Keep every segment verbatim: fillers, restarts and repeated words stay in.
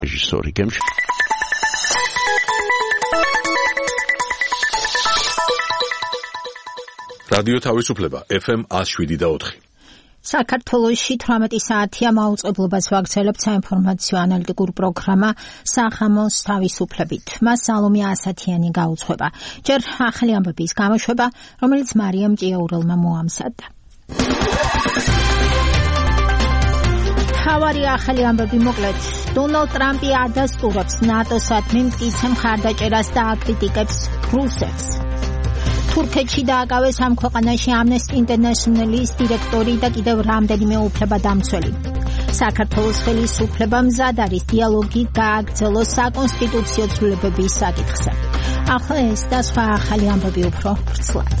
რეჟისორი გემში რადიო თავისუფლება ეფ ემ one oh seven point four საქართველოში თვრამეტი საათია მაუწყებლობას ვაგრძელებთ საინფორმაციო ანალიტიკურ პროგრამა სახამოს თავისუფლებით. მას სალომე ასათიანი გაუძღვება. ჯერ ახალი ამბების გამოშვება, რომელიც მარიამ ჭიაურელმა მოამზადა. თავარი ახალი ამბები მოკლედ. დონალდ ტრამპი ადასტურებს ნატოსადმი მტკიცე მხარდაჭერას და აკრიტიკებს რუსეთს. თურქეთში დააკავეს ამ ქვეყანაში ამნესტი ინტერნეშნალის დირექტორი და კიდევ რამდენიმე უფლებადამცველი. საქართველოს ხელისუფლება მზად არის დიალოგი გააგრძელოს საკონსტიტუციო ცვლილებების საკითხზე. ახლა ეს და სხვა ახალი ამბები უფრო ვრცლად.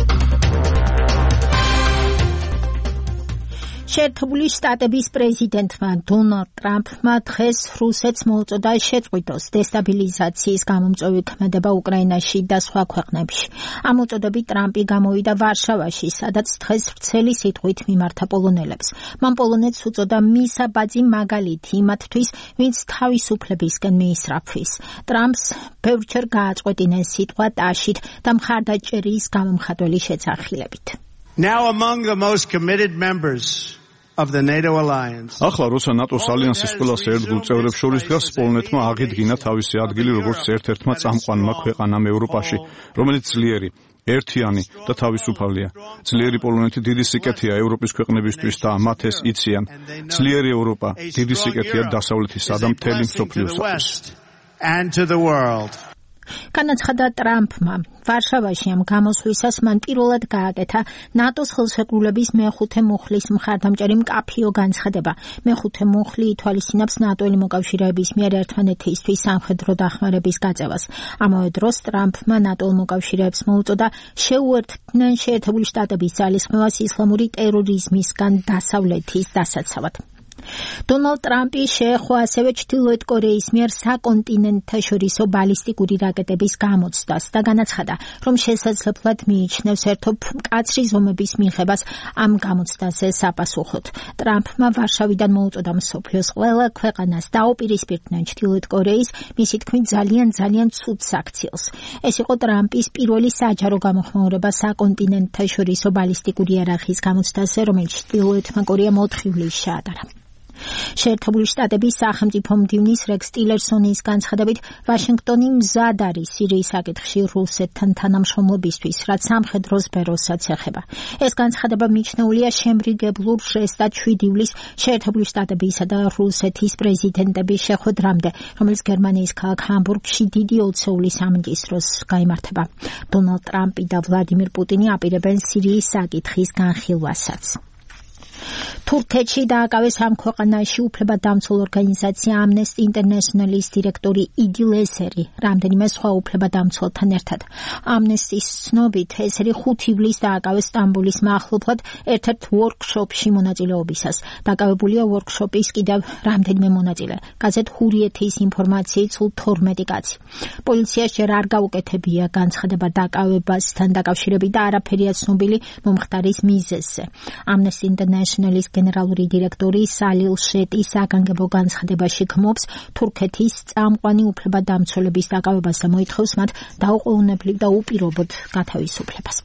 შეერთებული შტატების პრეზიდენტმა დონალდ ტრამპმა დღეს რუსეთს მოუწოდა შეწყვიტოს დესტაბილიზაციის გამომწვევი ქმედება უკრაინაში და სხვა ქვეყნებში. ამ უწოდებით ტრამპი გამოვიდა ვარშავაში, სადაც დღეს ვრცელი სიტყვით მიმართა პოლონელებს. მან პოლონეთს უწოდა მისაბაძი მაგალითი იმათთვის, ვინც თავისუფლებისკენ მიისწრაფვის. ტრამპს ბევრჯერ გააწყვეტინეს სიტყვა ტაშით და მხარდაჭერის გამომხატველი შეცახილებით. Now among the most committed members of the NATO alliance. ახლა როცა ნატოს ალიანსის ყველა ერთგულ წევრებს შორის დგას, პოლონეთმა აღიდგინა თავისი ადგილი როგორც ერთ-ერთმა წამყვანმა ქვეყანამ ევროპაში, რომელიც ძლიერი, ერთიანი და თავისუფალია. ძლიერი პოლონეთი დიდი სიკეთეა ევროპის ქვეყნებისთვის და მათ ეს იციან. ძლიერი ევროპა დიდი სიკეთეა დასავლეთისა და მთელი მსოფლიოსათვის. And to the world. განაცხადა ტრამპმა. ვარშავაში ამ გამოსვლისას მან პირველად გააკეთა ნატოს ხელშეკრულების მეხუთე მუხლის მხარდამჭერი მკაფიო განცხადება. მეხუთე მუხლი ითვალისწინებს ნატოელი მოკავშირეების მიერ ერთმანეთისთვის სამხედრო დახმარების გაწევას. ამავე დროს ტრამპმა ნატოელ მოკავშირეებს მოუწოდა შეუერთდნენ შეერთებული შტატების ძალისხმევას ისლამური ტერორიზმისგან დასავლეთის დასაცავად. დონალდ ტრამპი შეეხო ასევე ჩრდილოეთ კორეის მიერ საკონტინენტთაშორისო ბალისტიკური რაკეტების გამოცდას და განაცხადა, რომ შესაძლებლად მიიჩნევს ერთობ მკაცრი ზომების მიღებას ამ გამოცდაზე საპასუხოდ. ტრამპმა ვარშავიდან მოუწოდა მსოფლიოს ყველა ქვეყანას დაუპირისპირდნენ ჩრდილოეთ კორეის, მისი თქმით ძალიან ძალიან ცუდ საქციელს. ეს იყო ტრამპის პირველი საჯარო გამოხმაურება საკონტინენტთაშორისო ბალისტიკური იარაღის გამოცდაზე, რომელიც ჩრდილოეთმა კორეამ ოთხ ივლისს შეადარა. შეერთებული შტატების სახელმწიფო მდივნის რექს ტილერსონის განცხადებით, ვაშინგტონი მზად არის სირიის საკითხში რუსეთთან თანამშრომლობისთვის, რაც სამხედრო სფეროსაც ეხება. ეს განცხადება მიჩნეულია შემრიგებლურ ჟესტად შვიდი ივლისს შეერთებული შტატებისა და რუსეთის პრეზიდენტების შეხვედრამდე, რომელიც გერმანიის ქალაქ ჰამბურგში დიდი ოცეულის სამინდის დროს გაიმართება. დონალდ ტრამპი და ვლადიმირ პუტინი აპირებენ სირიის საკითხის განხილვასაც. თურქეთში დააკავეს ამ ქვეყანაში უფლებადამცველ ორგანიზაცია ამნესტი ინტერნეშნალის დირექტორი იდილ ესერი რამდენიმე სხვა უფლებადამცველთან ერთად. ამნესტის ცნობით ესერი ხუთი ივლისს დააკავეს სტამბოლის მახლობლად ერთ-ერთ ვორქშოპში მონაწილეობისას. დაკავებულია ვორქშოპის კიდევ რამდენიმე მონაწილე. გაზეთ ჰურიეთის ინფორმაციით სულ თორმეტი კაცი. პოლიციას ჯერ არ გაუკეთებია განცხადება დაკავებასთან დაკავშირებით და არაფერია ცნობილი მომხდარის მიზეზზე. ამნესტი ინტერნეშნალის გენერალური დირექტორი სალილ შეტი საგანგებო განცხადებაში გმობს თურქეთის წამყვანი უფლებადამცველების დაკავებას და მოითხოვს მათ დაუყოვნებლივ და უპირობოდ გათავისუფლებას.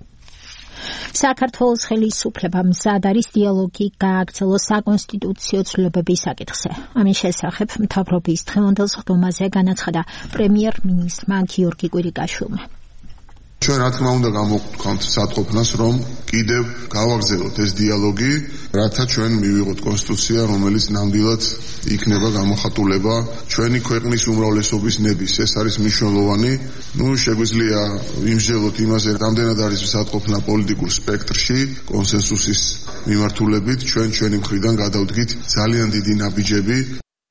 საქართველოს ხელისუფლება მზად არის დიალოგი გააგრძელოს საკონსტიტუციო ცვლილებების საკითხზე. ამის შესახებ მთავრობის დღევანდელ სხდომაზე განაცხადა პრემიერ-მინისტრმა გიორგი კვირიკაშვილმა. ჩვენ რა თქმა უნდა გამოვყავთ სათყოფნას, რომ კიდევ გავაგრძელოთ ეს დიალოგი, რათა ჩვენ მივიღოთ კონსტიტუცია, რომელიც ნამდვილად იქნება გამოხატულება ჩვენი ქვეყნის უმრავლესობის ნების. ეს არის მნიშვნელოვანი. ნუ შეგვიძლია ვიმსჯელოთ იმაზე, რამდენად არის სათყოფნა პოლიტიკურ სპექტრში, კონსენსუსის მიმართულებით, ჩვენ ჩვენი მხრიდან გადავდგით ძალიან დიდი ნაბიჯები.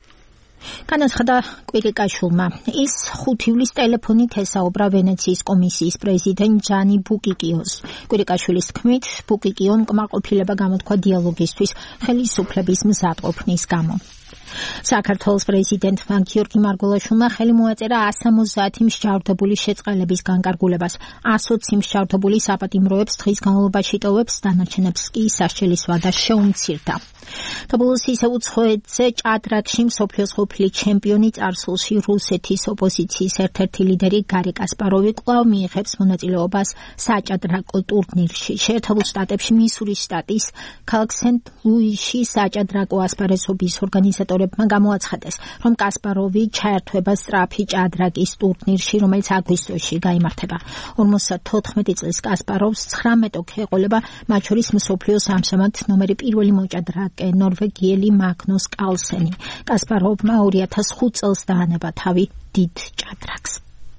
განაცხადა კვირიკაშვილმა. ის ხუთი ივლისს ტელეფონით ესაუბრა ვენეციის კომისიის პრეზიდენტ ჯანი ბუკიკიოს. კვირიკაშვილის თქმით, ბუკიკიომ კმაყოფილება გამოთქვა დიალოგისთვის ხელისუფლების მზადყოფნის გამო. საქართველოს პრეზიდენტმა გიორგი მარგველაშვილმა ხელი მოაწერა one hundred sixty მსჯავრდებული შეწყალების განკარგულებას. one hundred twenty მსჯავრდებული საპატიმროებს დღის განმავლობაში ტოვებს, დანარჩენებს კი სასჯელის ვადა შეუმცირდა. დაბლიუსის უცხოეთზე ჭადრაკში მსოფლიოს ყოფილი ჩემპიონი წარსულში რუსეთის ოპოზიციის ერთ-ერთი ლიდერი გარი კასპაროვი კვლავ მიიღებს მონაწილეობას საჭადრაკო ტურნირში. შეერთებულ შტატებში მისურის შტატის ქალაქ სენტ-ლუისში საჭადრაკო ასპარეზობის ორგანიზატორებმა გამოაცხადეს, რომ კასპაროვი ჩაერთვება სწრაფი ჭადრაკის ტურნირში, რომელიც აგვისტოში გაიმართება. ორმოცდათოთხმეტი წლის კასპაროვს ცხრამეტ ოქი ეყოლება, მათ შორის მსოფლიოს ამჟამად ნომერი პირველი მოჭადრაკე ნორვეგიელი მაგნუს კალსენი. კასპაროვმა ორი ათას ხუთ წელს დაანება თავი დიდ ჭადრაკს.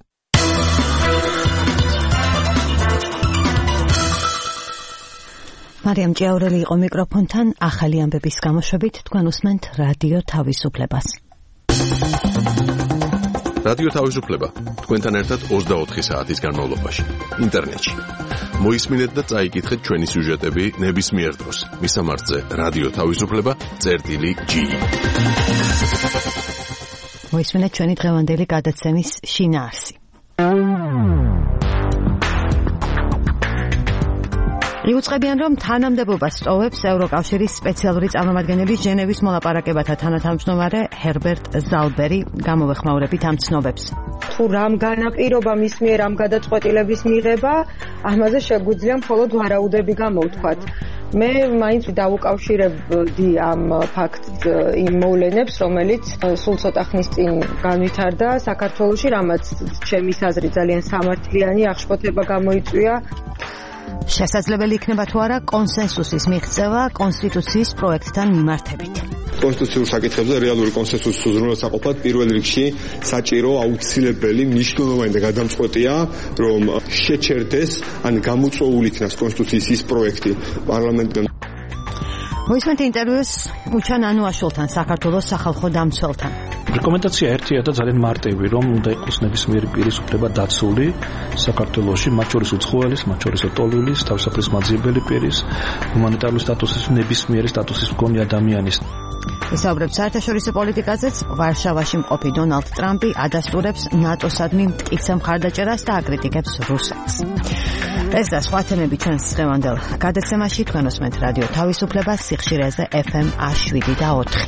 მარიამ ჭიაურელი იყო მიკროფონთან, ახალი ამბების გამოშვებით თქვენ უსმენთ რადიო თავისუფლებას. რადიო თავისუფლება თქვენთან ერთად ოცდაოთხი საათის განმავლობაში ინტერნეტში. მოისმინეთ და წაიკითხეთ ჩვენი სიუჟეტები ნებისმიერ დროს. მისამართზე რადიო თავისუფლება წერტილი ჯი. მოისმინეთ ჩვენი დღევანდელი გადაცემის შინაარსი. იუწყებიან, რომ თანამდებობას ტოვებს ევროკავშირის სპეციალური წარმომადგენელი ჟენევის მოლაპარაკებათა თანათავმჯდომარე ჰერბერტ ზალბერი. გამოვეხმაურებით ამ ცნობებს. თუ რამ განაპირობა მის მიერ ამ გადაწყვეტილების მიღება, ამაზე შეგვიძლია მხოლოდ ვარაუდები გამოვთქვათ. მე მაინც დავუკავშირებდი ამ ფაქტს იმ მოვლენებს, რომელიც სულ ცოტა ხნის წინ განვითარდა საქართველოში, რამაც ჩემი აზრით ძალიან სამართლიანი აღშფოთება გამოიწვია. შესაძლებელი იქნება თუ არა კონსენსუსის მიღწევა კონსტიტუციის პროექტთან მიმართებით. კონსტიტუციურ საკითხებზე რეალური კონსენსუსის უზრუნველსაყოფად პირველ რიგში საჭირო აუცილებელი მნიშვნელოვანი და გადამწყვეტია, რომ შეჩერდეს ან გამოწვეული იქნას კონსტიტუციის ის პროექტი პარლამენტთან. მოისმენთ ინტერვიუს უჩან ანუაშვილთან, საქართველოს სახალხო დამცველთან. რეკომენდაცია ერთია და ძალიან მარტივი, რომ უნდა იყოს ნებისმიერი პირის უფლება დაცული საქართველოში, მათ შორის უცხოელის, მათ შორის ტოლვილის, თავისუფლის მაძიებელი პირის, ჰუმანიტარული სტატუსის, ნებისმიერი სტატუსის მქონე ადამიანის. ვისაუბრებთ საერთაშორისო პოლიტიკაზეც. ვარშავაში მყოფი დონალდ ტრამპი ადასტურებს ნატოსადმი მტკიცე მხარდაჭერას და აკრიტიკებს რუსეთს. ეს და სხვა თემები ჩვენს დღევანდელ გადაცემაში. თქვენ უსმენთ რადიო თავისუფლებას სიხშირეზე ეფ ემ one oh seven და ოთხი.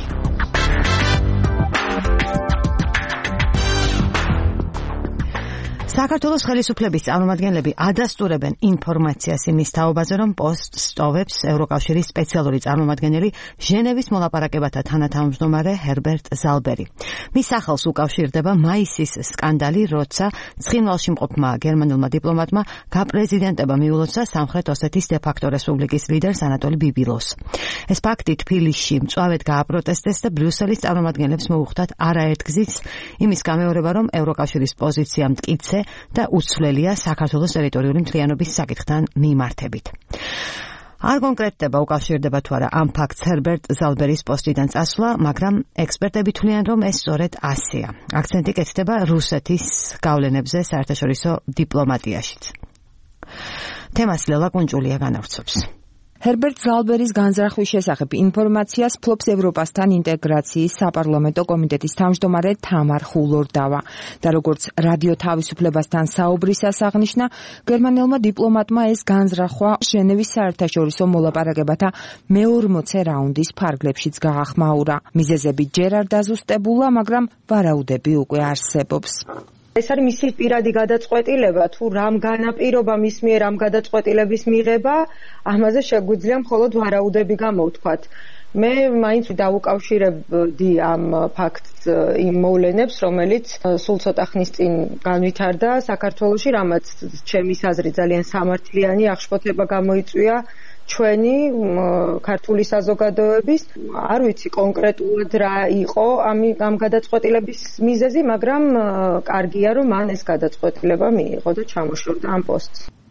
საქართველოს ხელისუფლების წარმომადგენლები ადასტურებენ ინფორმაციას იმის თაობაზე, რომ პოსტს ტოვებს ევროკავშირის სპეციალური წარმომადგენელი ჟენევის მოლაპარაკებათა თანათავმჯდომარე ჰერბერტ ზალბერი. მის სახელს უკავშირდება მაისის სკანდალი, როცა ცხინვალში მყოფმა გერმანულმა დიპლომატმა გაპრეზიდენტება მიულოცა სამხრეთ ოსეთის დე-ფაქტო რესპუბლიკის ლიდერს ანატოლი ბიბილოს. ეს ფაქტი თბილისში მწვავედ გააპროტესტეს და ბრიუსელის წარმომადგენლებს მოუხდათ არაერთ გზით იმის გამეორება, რომ ევროკავშირის პოზიცია მტკიცე და უცვლელია საქართველოს ტერიტორიული მთლიანობის საკითხთან მიმართებით. არ კონკრეტდება უკავშირდება თუ არა ამ ფაქტს ჰერბერტ ზალბერის პოსტიდან წასვლა, მაგრამ ექსპერტები თვლიან, რომ ეს სწორედ ასეა. აქცენტი კეთდება რუსეთის გავლენებზე საერთაშორისო დიპლომატიაშიც. თემას ლელა კუნჭულია განავრცობს. ჰერბერტ ზალბერის განზრახვის შესახებ ინფორმაციას ფლობს ევროპასთან ინტეგრაციის საპარლამენტო კომიტეტის თავმჯდომარე თამარ ხულორდავა და როგორც რადიო თავისუფლებასთან საუბრისას აღნიშნა, გერმანელმა დიპლომატმა ეს განზრახვა ჟენევის საერთაშორისო მოლაპარაკებათა მეორმოცე რაუნდის ფარგლებშიც გაახმაურა. მიზეზები ჯერ არ დაზუსტებულა, მაგრამ ვარაუდები უკვე არსებობს. ეს არის მისი პირადი გადაწყვეტილება, თუ რამ განაპირობა მის მიერ ამ გადაწყვეტილების მიღება, ამაზე შეგვიძლია მხოლოდ ვარაუდები გამოვთქვათ. მე მაინც დავუკავშირებდი ამ ფაქტს იმ მოვლენებს, რომელიც სულ ცოტა ხნის წინ განვითარდა საქართველოში, რამაც ჩემი აზრით ძალიან სამართლიანი აღშფოთება გამოიწვია ჩვენი ქართული საზოგადოების. არ ვიცი კონკრეტულად რა იყო ამ გადაწყვეტილების მიზეზი, მაგრამ კარგია, რომ მან ეს გადაწყვეტილება მიიღო და ჩამოშორდა ამ პოსტს.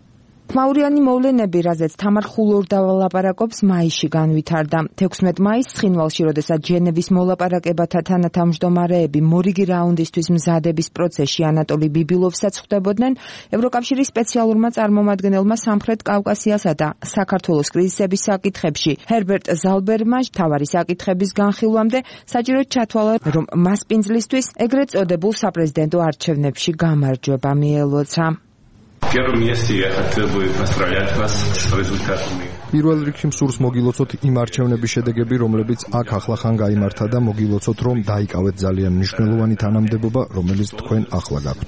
ხმაურიანი მოვლენები, რაზეც თამარ ხულორდავა ლაპარაკობს, მაისში განვითარდა. თექვსმეტ მაისს ცხინვალში, როდესაც ჟენევის მოლაპარაკებათა თანათავმჯდომარეები მორიგი რაუნდისთვის მზადების პროცესში ანატოლი ბიბილოვსაც ხვდებოდნენ, ევროკავშირის სპეციალურმა წარმომადგენელმა სამხრეთ კავკასიასა და საქართველოს კრიზისების საკითხებში ჰერბერტ ზალბერმა თავარი საკითხების განხილვამდე საჭიროდ ჩათვალა, რომ მასპინძლისთვის ეგრეთ წოდებულ საპრეზიდენტო არჩევნებში გამარჯვება მიელოცა. პირველ რიგში მსურს მოგილოცოთ იმ არჩევნების შედეგები, რომლებიც აქ ახლახან გაიმართა და მოგილოცოთ, რომ დაიკავეთ ძალიან მნიშვნელოვანი თანამდებობა, რომელიც თქვენ ახლა გაქვთ.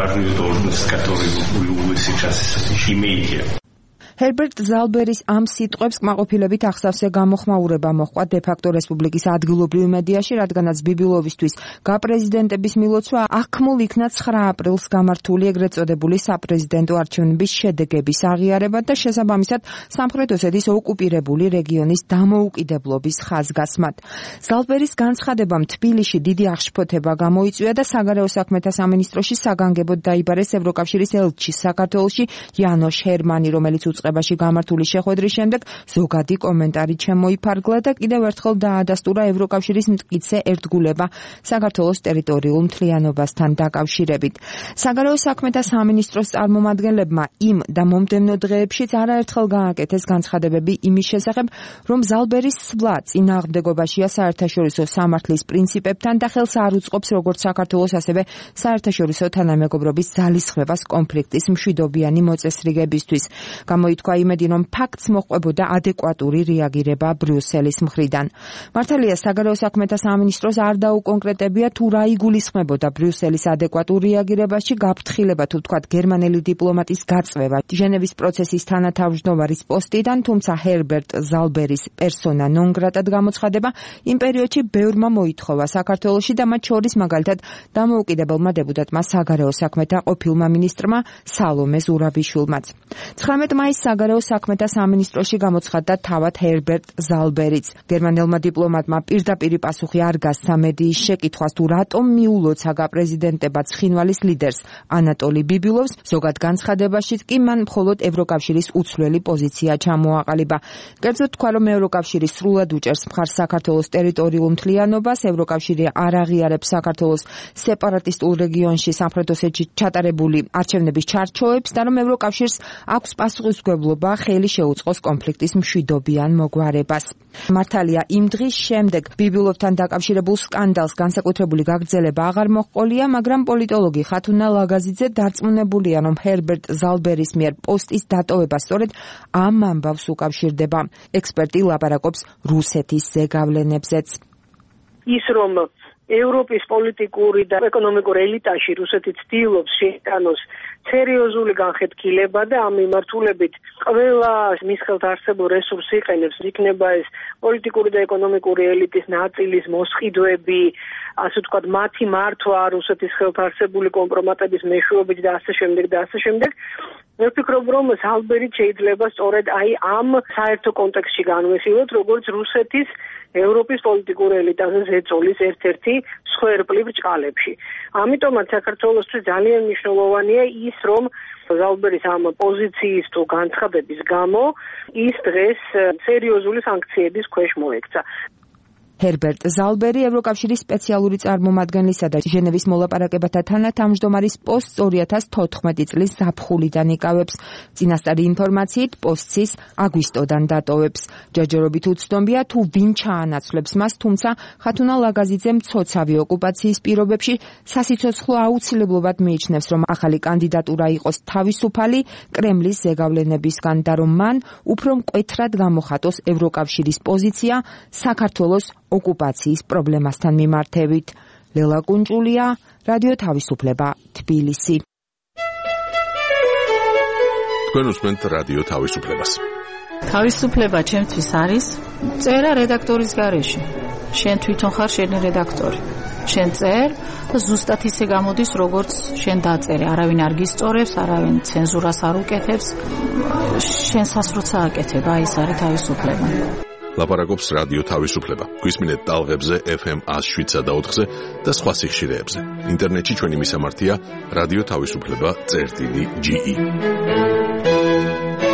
ჰერბერტ ზალბერის ამ სიტყვებს კმაყოფილებით ახსავსე გამოხმაურება მოჰყვა დე-ფაქტო რესპუბლიკის ადგილობრივ მედიაში, რადგანაც ბიბილოვისთვის გაპრეზიდენტების მილოცვა აღქმულ იქნა ცხრა აპრილს გამართული ეგრეთ წოდებული საპრეზიდენტო არჩევნების შედეგების აღიარება და შესაბამისად სამხრეთ ოსეთის ოკუპირებული რეგიონის დამოუკიდებლობის ხაზგასმად. ზალბერის განცხადებამ თბილისში დიდი აღშფოთება გამოიწვია და საგარეო საქმეთა სამინისტროში საგანგებოდ დაიბარეს ევროკავშირის ელჩი საქართველოში იანოშ ჰერმანი, რომელიც უწყებაში გამართული შეხვედრის შემდეგ ზოგადი კომენტარი შემოიფარგლა და კიდევ ერთხელ დაადასტურა ევროკავშირის მტკიცე ერთგულება საქართველოს ტერიტორიულ მთლიანობასთან დაკავშირებით. საგარეო საქმეთა სამინისტროს წარმომადგენლებმა იმ და მომდევნო დღეებშიც არაერთხელ გააკეთეს განცხადებები იმის შესახებ, რომ ზალბერის სვლა წინააღმდეგობაშია საერთაშორისო სამართლის პრინციპებთან და ხელს არ უწყობს როგორც საქართველოს, ასევე საერთაშორისო თანამეგობრობის ძალისხმევას კონფლიქტის მშვიდობიანი მოწესრიგებისთვის. გამოითქვა იმედი, რომ ფაქტს მოჰყვებოდა ადეკვატური რეაგირება ბრიუსელის მხრიდან. მართალია, საგარეო საქმეთა სამინისტროს არ დაუკონკრეტებია თუ რა იგულისხმებოდა ბრიუსელის ადეკვატურ რეაგირებაში, გაფრთხილება თუ თქვათ გერმანელი დიპლომატის გაწვევა ჟენევის პროცესის თანათავმჯდომარის პოსტიდან, თუმცა ჰერბერტ ზალბერის პერსონა ნონ გრატად გამოცხადება იმ პერიოდში ბევრმა მოითხოვა საქართველოში და მათ შორის მაგალითად დამოუკიდებელმა დეპუტატმა საგარეო საქმეთა ყოფილმა მინისტრმა სალომე ზურაბიშვილმაც. ცხრამეტ მაისს საგარეო საქმეთა სამინისტროში გამოცხადდა თავად ჰერბერტ ზალბერიც. გერმანელმა დიპლომატმა პირდაპირი პასუხი არ გასცა მედიის შეკითხვას, თუ რატომ მიულოცა გაპრეზიდენტება ცხინვალის ლიდერს ანატოლი ბიბილოვს. ზოგად განცხადებაშიც კი მან მხოლოდ ევროკავშირის უცვლელი პოზიცია ჩამოაყალიბა. კერძოდ თქვა, რომ ევროკავშირი სრულად უჭერს მხარს საქართველოს ტერიტორიულ მთლიანობას, ევროკავშირი არ აღიარებს საქართველოს სეპარატისტულ რეგიონში სამხრეთ ოსეთში ჩატარებული არჩევნების ჩარჩოებს და რომ ევროკავშირს აქვს პასუხისმგებლობა ხელი შეუწყოს კონფლიქტის მშვიდობიან მოგვარებას. მართალია, იმ დღის შემდეგ ბიბილოვთან დაკავშირებულ სკანდალს განსაკუთრებული გაგრძელება აღარ მოჰყოლია, მაგრამ პოლიტოლოგი ხათუნა ლაგაზიძე დარწმუნებულია, რომ ჰერბერტ ზალბერის მიერ პოსტის დატოვება სწორედ ამ ამბავს უკავშირდება. ექსპერტი ლაპარაკობს რუსეთის ზეგავლენებზეც. ის რომ ევროპის პოლიტიკური და ეკონომიკურ ელიტაში რუსეთი ცდილობს შეიტანოს სერიოზული განხეთქილება და ამ მიმართულებით ყველა მის ხელთ არსებულ რესურსს იყენებს, იქნება ეს პოლიტიკური და ეკონომიკური ელიტის ნაწილის მოსყიდვები, ასე ვთქვათ, მათი მართვა რუსეთის ხელთ არსებული კომპრომატების მეშვეობით და ასე შემდეგ და ასე შემდეგ. მე ვფიქრობ, რომ ზალბერი შეიძლება სწორედ აი ამ საერთო კონტექსტში განვიხილოთ, როგორც რუსეთის ევროპის პოლიტიკური ელიტაზე ზეწოლის ერთ-ერთი სხვერპლი ბრჭყალებში. ამიტომაც საქართველოსთვის ძალიან მნიშვნელოვანია ის, რომ ზალბერის ამ პოზიციის თუ განცხადების გამო ის დღეს სერიოზული სანქციების ქვეშ მოექცა. ჰერბერტ ზალბერი ევროკავშირის სპეციალური წარმომადგენლისა და ჟენევის მოლაპარაკებათა თანათავმჯდომარის პოსტს ორი ათას თოთხმეტი წლის ზაფხულიდან იკავებს. წინასწარი ინფორმაციით პოსტის აგვისტოდან დატოვებს. ჯერჯერობით უცნობია თუ ვინ ჩაანაცვლებს მას, თუმცა ხათუნა ლაგაზიძემ მცოცავი ოკუპაციის პირობებში სასიცოცხლო აუცილებლობად მიიჩნევს, რომ ახალი კანდიდატურა იყოს თავისუფალი კრემლის ზეგავლენებისგან და რომ მან უფრო მკვეთრად გამოხატოს ევროკავშირის პოზიცია საქართველოს ოკუპაციის პრობლემასთან მიმართებით. ლელა კუნჭულია, რადიო თავისუფლება, თბილისი. თქვენ უსმენთ რადიო თავისუფლებას. თავისუფლება ჩემთვის არის წერა რედაქტორის გარეშე. შენ თვითონ ხარ შენი რედაქტორი. შენ წერ და ზუსტად ისე გამოდის, როგორც შენ დაწერე. არავინ არ გისწორებს, არავინ ცენზურას არ უკეთებს. შენ სასროცა აკეთებ, აი ეს არის თავისუფლება. ლაპარაკობს რადიო თავისუფლება. გვისმინეთ ტალღებზე ეფ ემ ას შვიდსა და ოთხზე და სხვა სიხშირეებზე. ინტერნეტში ჩვენი მისამართია რადიო თავისუფლება წერტილი ჯი ი.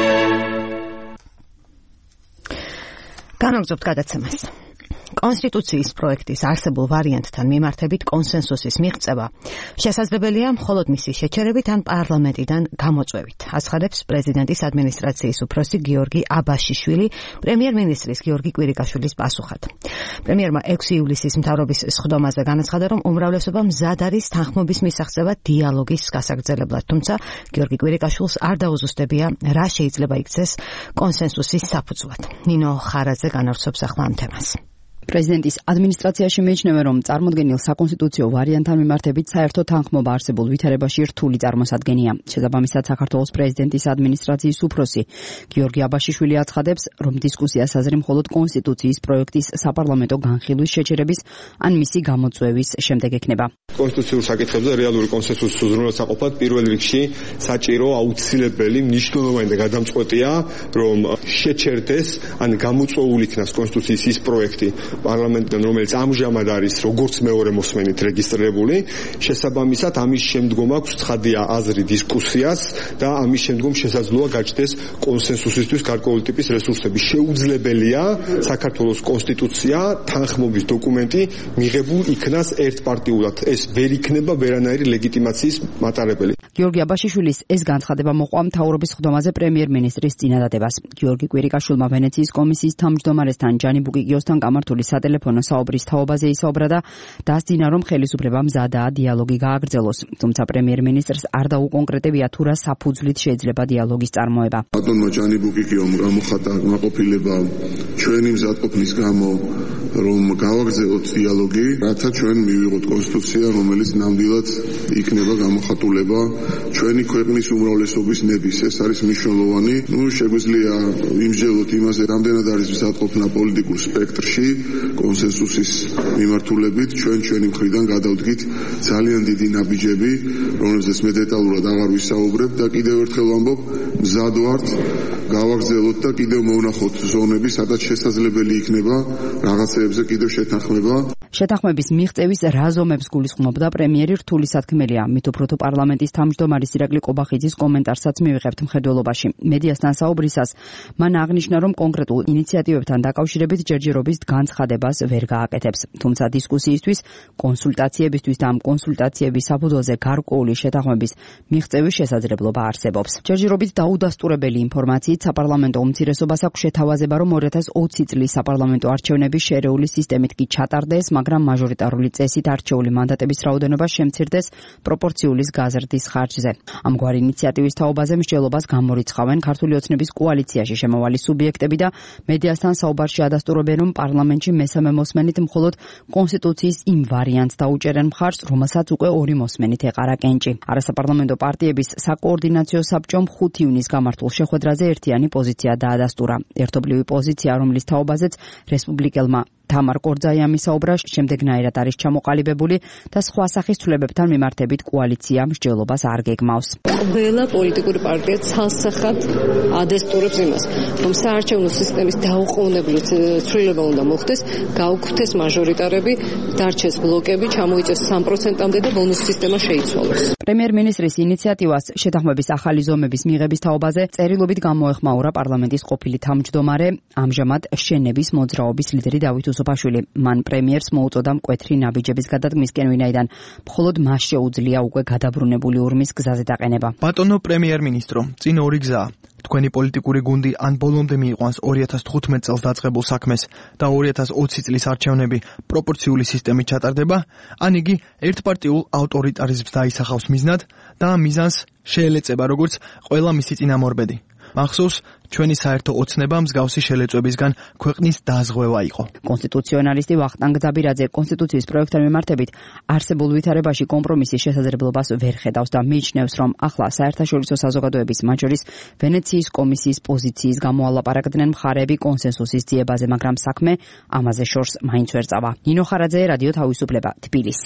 განაგრძობთ გადაცემას. კონსტიტუციის პროექტის არსებულ ვარიანტთან მიმართებით კონსენსუსის მიღწევა შესაძლებელია მხოლოდ მისი შეჩერებით ან პარლამენტიდან გამოწვევით. აცხადებს პრეზიდენტის ადმინისტრაციის უფროსი გიორგი აბაშიშვილი პრემიერ-მინისტრის გიორგი კვირიკაშვილის პასუხად. პრემიერმა ექვსი ივლისის მთავრობის სხდომაზე განაცხადა, რომ უმრავლესობა მზად არის თანხმობის მისაღწევად დიალოგის გასაგრძელებლად, თუმცა გიორგი კვირიკაშვილს არ დაუზუსტებია, რა შეიძლება იქცეს კონსენსუსის საფუძვლად. ნინო ხარაძე განავრცობს ახლა ამ თემას. პრეზიდენტის ადმინისტრაციაში მიიჩნევა, რომ წარმოდგენილ საკონსტიტუციო ვარიანტთან მიმართებით საერთო თანხმობა არსებულ ვითარებაში რთული წარმოსადგენია. შესაბამისად, საქართველოს პრეზიდენტის ადმინისტრაციის უფროსი გიორგი აბაშიშვილი აცხადებს, რომ დისკუსია საზრი მხოლოდ კონსტიტუციის პროექტის საპარლამენტო განხილვის შეჩერების ან მისი გამოწვევის შემდეგ ექნება. კონსტიტუციურ საკითხებზე რეალური კონსენსუსის უზრუნველსაყოფად პირველ რიგში საჭირო, აუცილებელი, მნიშვნელოვანი და გადამწყვეტია, რომ შეჩერდეს ან გამოწვეული იქნას კონსტიტუციის ის პროექტი პარლამენტიდან, რომელიც ამჟამად არის როგორც მეორე მოსმენით რეგისტრირებული, შესაბამისად ამის შემდგომ აქვს ცხადია აზრი დისკუსიას და ამის შემდგომ შესაძლოა გაჩნდეს კონსენსუსისთვის გარკვეული ტიპის რესურსები. შეუძლებელია საქართველოს კონსტიტუცია, თანხმობის დოკუმენტი მიღებულ იქნას ერთპარტიულად. ეს ვერ იქნება ვერანაირი ლეგიტიმაციის მატარებელი. გიორგი აბაშიშვილის ეს განცხადება მოყვა მთავრობის სხდომაზე პრემიერ-მინისტრის წინადადებას. გიორგი კვირიკაშვილმა ვენეციის კომისიის თავმჯდომარესთან ჯანი ბუკიკიოსთან გამართული სატელეფონო საუბრის თაობაზე ისაუბრა და დასძინა, რომ ხელისუფლება მზადაა დიალოგი გააგრძელოს. თუმცა პრემიერ-მინისტრს არ დაუკონკრეტებია, თუ რა საფუძვლით შეიძლება დიალოგის წარმოება. ბატონმა ჯანი ბუკიკიომ გამოხატა კმაყოფილება ჩვენი მზადყოფნის გამო, რომ გავაგრძელოთ დიალოგი, რათა ჩვენ მივიღოთ კონსტიტუცია, რომელიც ნამდვილად იქნება გამოხატულება ჩვენი ქვეყნის უმრავლესობის ნების. ეს არის მნიშვნელოვანი. ნუ შეგვიძლია იმსჯელოთ იმაზე, რამდენად არის მზადყოფნა პოლიტიკურ სპექტრში კონსენსუსის მიმართულებით. ჩვენ ჩვენი მხრიდან გადავდგით ძალიან დიდი ნაბიჯები, რომლებზეც მე დეტალურად აღარ ვისაუბრებ და კიდევ ერთხელ ვამბობ, მზად ვართ გავაგრძელოთ და კიდევ მოვნახოთ ზონები, სადაც შესაძლებელი იქნება რაღაცეებზე კიდევ შეთანხმება. შეთანხმების მიღწევის რა ზომებს გულისხმობდა პრემიერი რთული სათქმელია. მით უფრო თუ პარლამენტის თავმჯდომარის ირაკლი ყობახიძის კომენტარსაც მივიღებთ მხედველობაში. მედიასთან საუბრისას მან აღნიშნა, რომ კონკრეტულ ინიციატივებთან დაკავშირებით ჯერჯერობით განცხადებას ვერ გააკეთებს. თუმცა დისკუსიისთვის, კონსულტაციებისთვის და ამ კონსულტაციების საფუძველზე გარკვეული შეთანხმების მიღწევის შესაძლებლობა არსებობს. ჯერჯერობით დაუდასტურებელი ინფორმაციით საპარლამენტო უმცირესობას აქვს შეთავაზება, რომ ორი ათას ოცი წლის საპარლამენტო არჩევნები შერეული სისტემით კი ჩატარდეს, მაგრამ მაჟორიტარული წესით არჩეული მანდატების რაოდენობა შემცირდეს პროპორციულის გაზრდის ხარჯზე. ამგვარი ინიციატივის თაობაზე მსჯელობას გამორიცხავენ ქართული ოცნების კოალიციაში შემოვალი სუბიექტები და მედიასთან საუბარში ადასტურებენ, რომ პარლამენტში მესამე მოსმენით მხოლოდ კონსტიტუციის იმ ვარიანტს დაუჭერენ მხარს, რომელსაც უკვე ორი მოსმენით ეყარა კენჭი. არასაპარლამენტო პარტიების საკოორდინაციო საბჭომ ხუთი ივნის გამართულ შეხვედრაზე ერთიანი პოზიცია დაადასტურა. ერთობლივი პოზიცია, რომლის თაობაზეც რესპუბლიკელმა თამარ კორძაიამი საუბრა, შემდეგნაირად არის ჩამოყალიბებული და სხვა სახის ცვლილებებთან მიმართებით კოალიცია მსჯელობას არ გეგმავს. ყველა პოლიტიკური პარტია ცალსახად ადასტურებს იმას, რომ საარჩევნო სისტემის დაუყოვნებლივ ცვლილება უნდა მოხდეს, გაუქმდეს მაჟორიტარები, დარჩეს ბლოკები, ჩამოიწეს სამ პროცენტამდე და ბონუს სისტემა შეიცვალოს. პრემიერ-მინისტრის ინიციატივას შეთანხმების ახალი ზომების მიღების თაობაზე წერილობით გამოეხმაურა პარლამენტის ყოფილი თავმჯდომარე, ამჟამად შენების მოძრაობის ლიდერი დავით უსუფაშვილი. მან პრემიერს მოუწოდა მკვეთრი ნაბიჯების გადადგმისკენ, ვინაიდან მხოლოდ მას შეუძლია უკვე გადაბრუნებული ურმის გზაზე დაყენება. ბატონო პრემიერ-მინისტრო, წინ ორი გზაა. თქვენი პოლიტიკური გუნდი ან ბოლომდე მიიყვანს ორი ათას თხუთმეტ წელს დაწყებულ საქმეს და ორი ათას ოცი წლის არჩევნები პროპორციული სისტემით ჩატარდება, ან იგი ერთპარტიულ ავტორიტარიზმს დაისახავს მიზნად და ამ მიზანს შეელეწება როგორც ყველა მისი წინამორბედი. მახსოვს, ჩვენი საერთო ოცნება მსგავსი შელეწვებისგან ქვეყნის დაზღვევა იყო. კონსტიტუციონალისტი ვახტანგ ძაბირაძე კონსტიტუციის პროექტთან მიმართებით არსებულ ვითარებაში კომპრომისის შესაძლებლობას ვერ ხედავს და მიიჩნევს, რომ ახლა საერთაშორისო საზოგადოების, მათ შორის ვენეციის კომისიის პოზიციის გამო ალაპარაკდნენ მხარეები კონსენსუსის ძიებაზე, მაგრამ საქმე ამაზე შორს მაინც ვერ წავა. ნინო ხარაძე, რადიო თავისუფლება, თბილისი.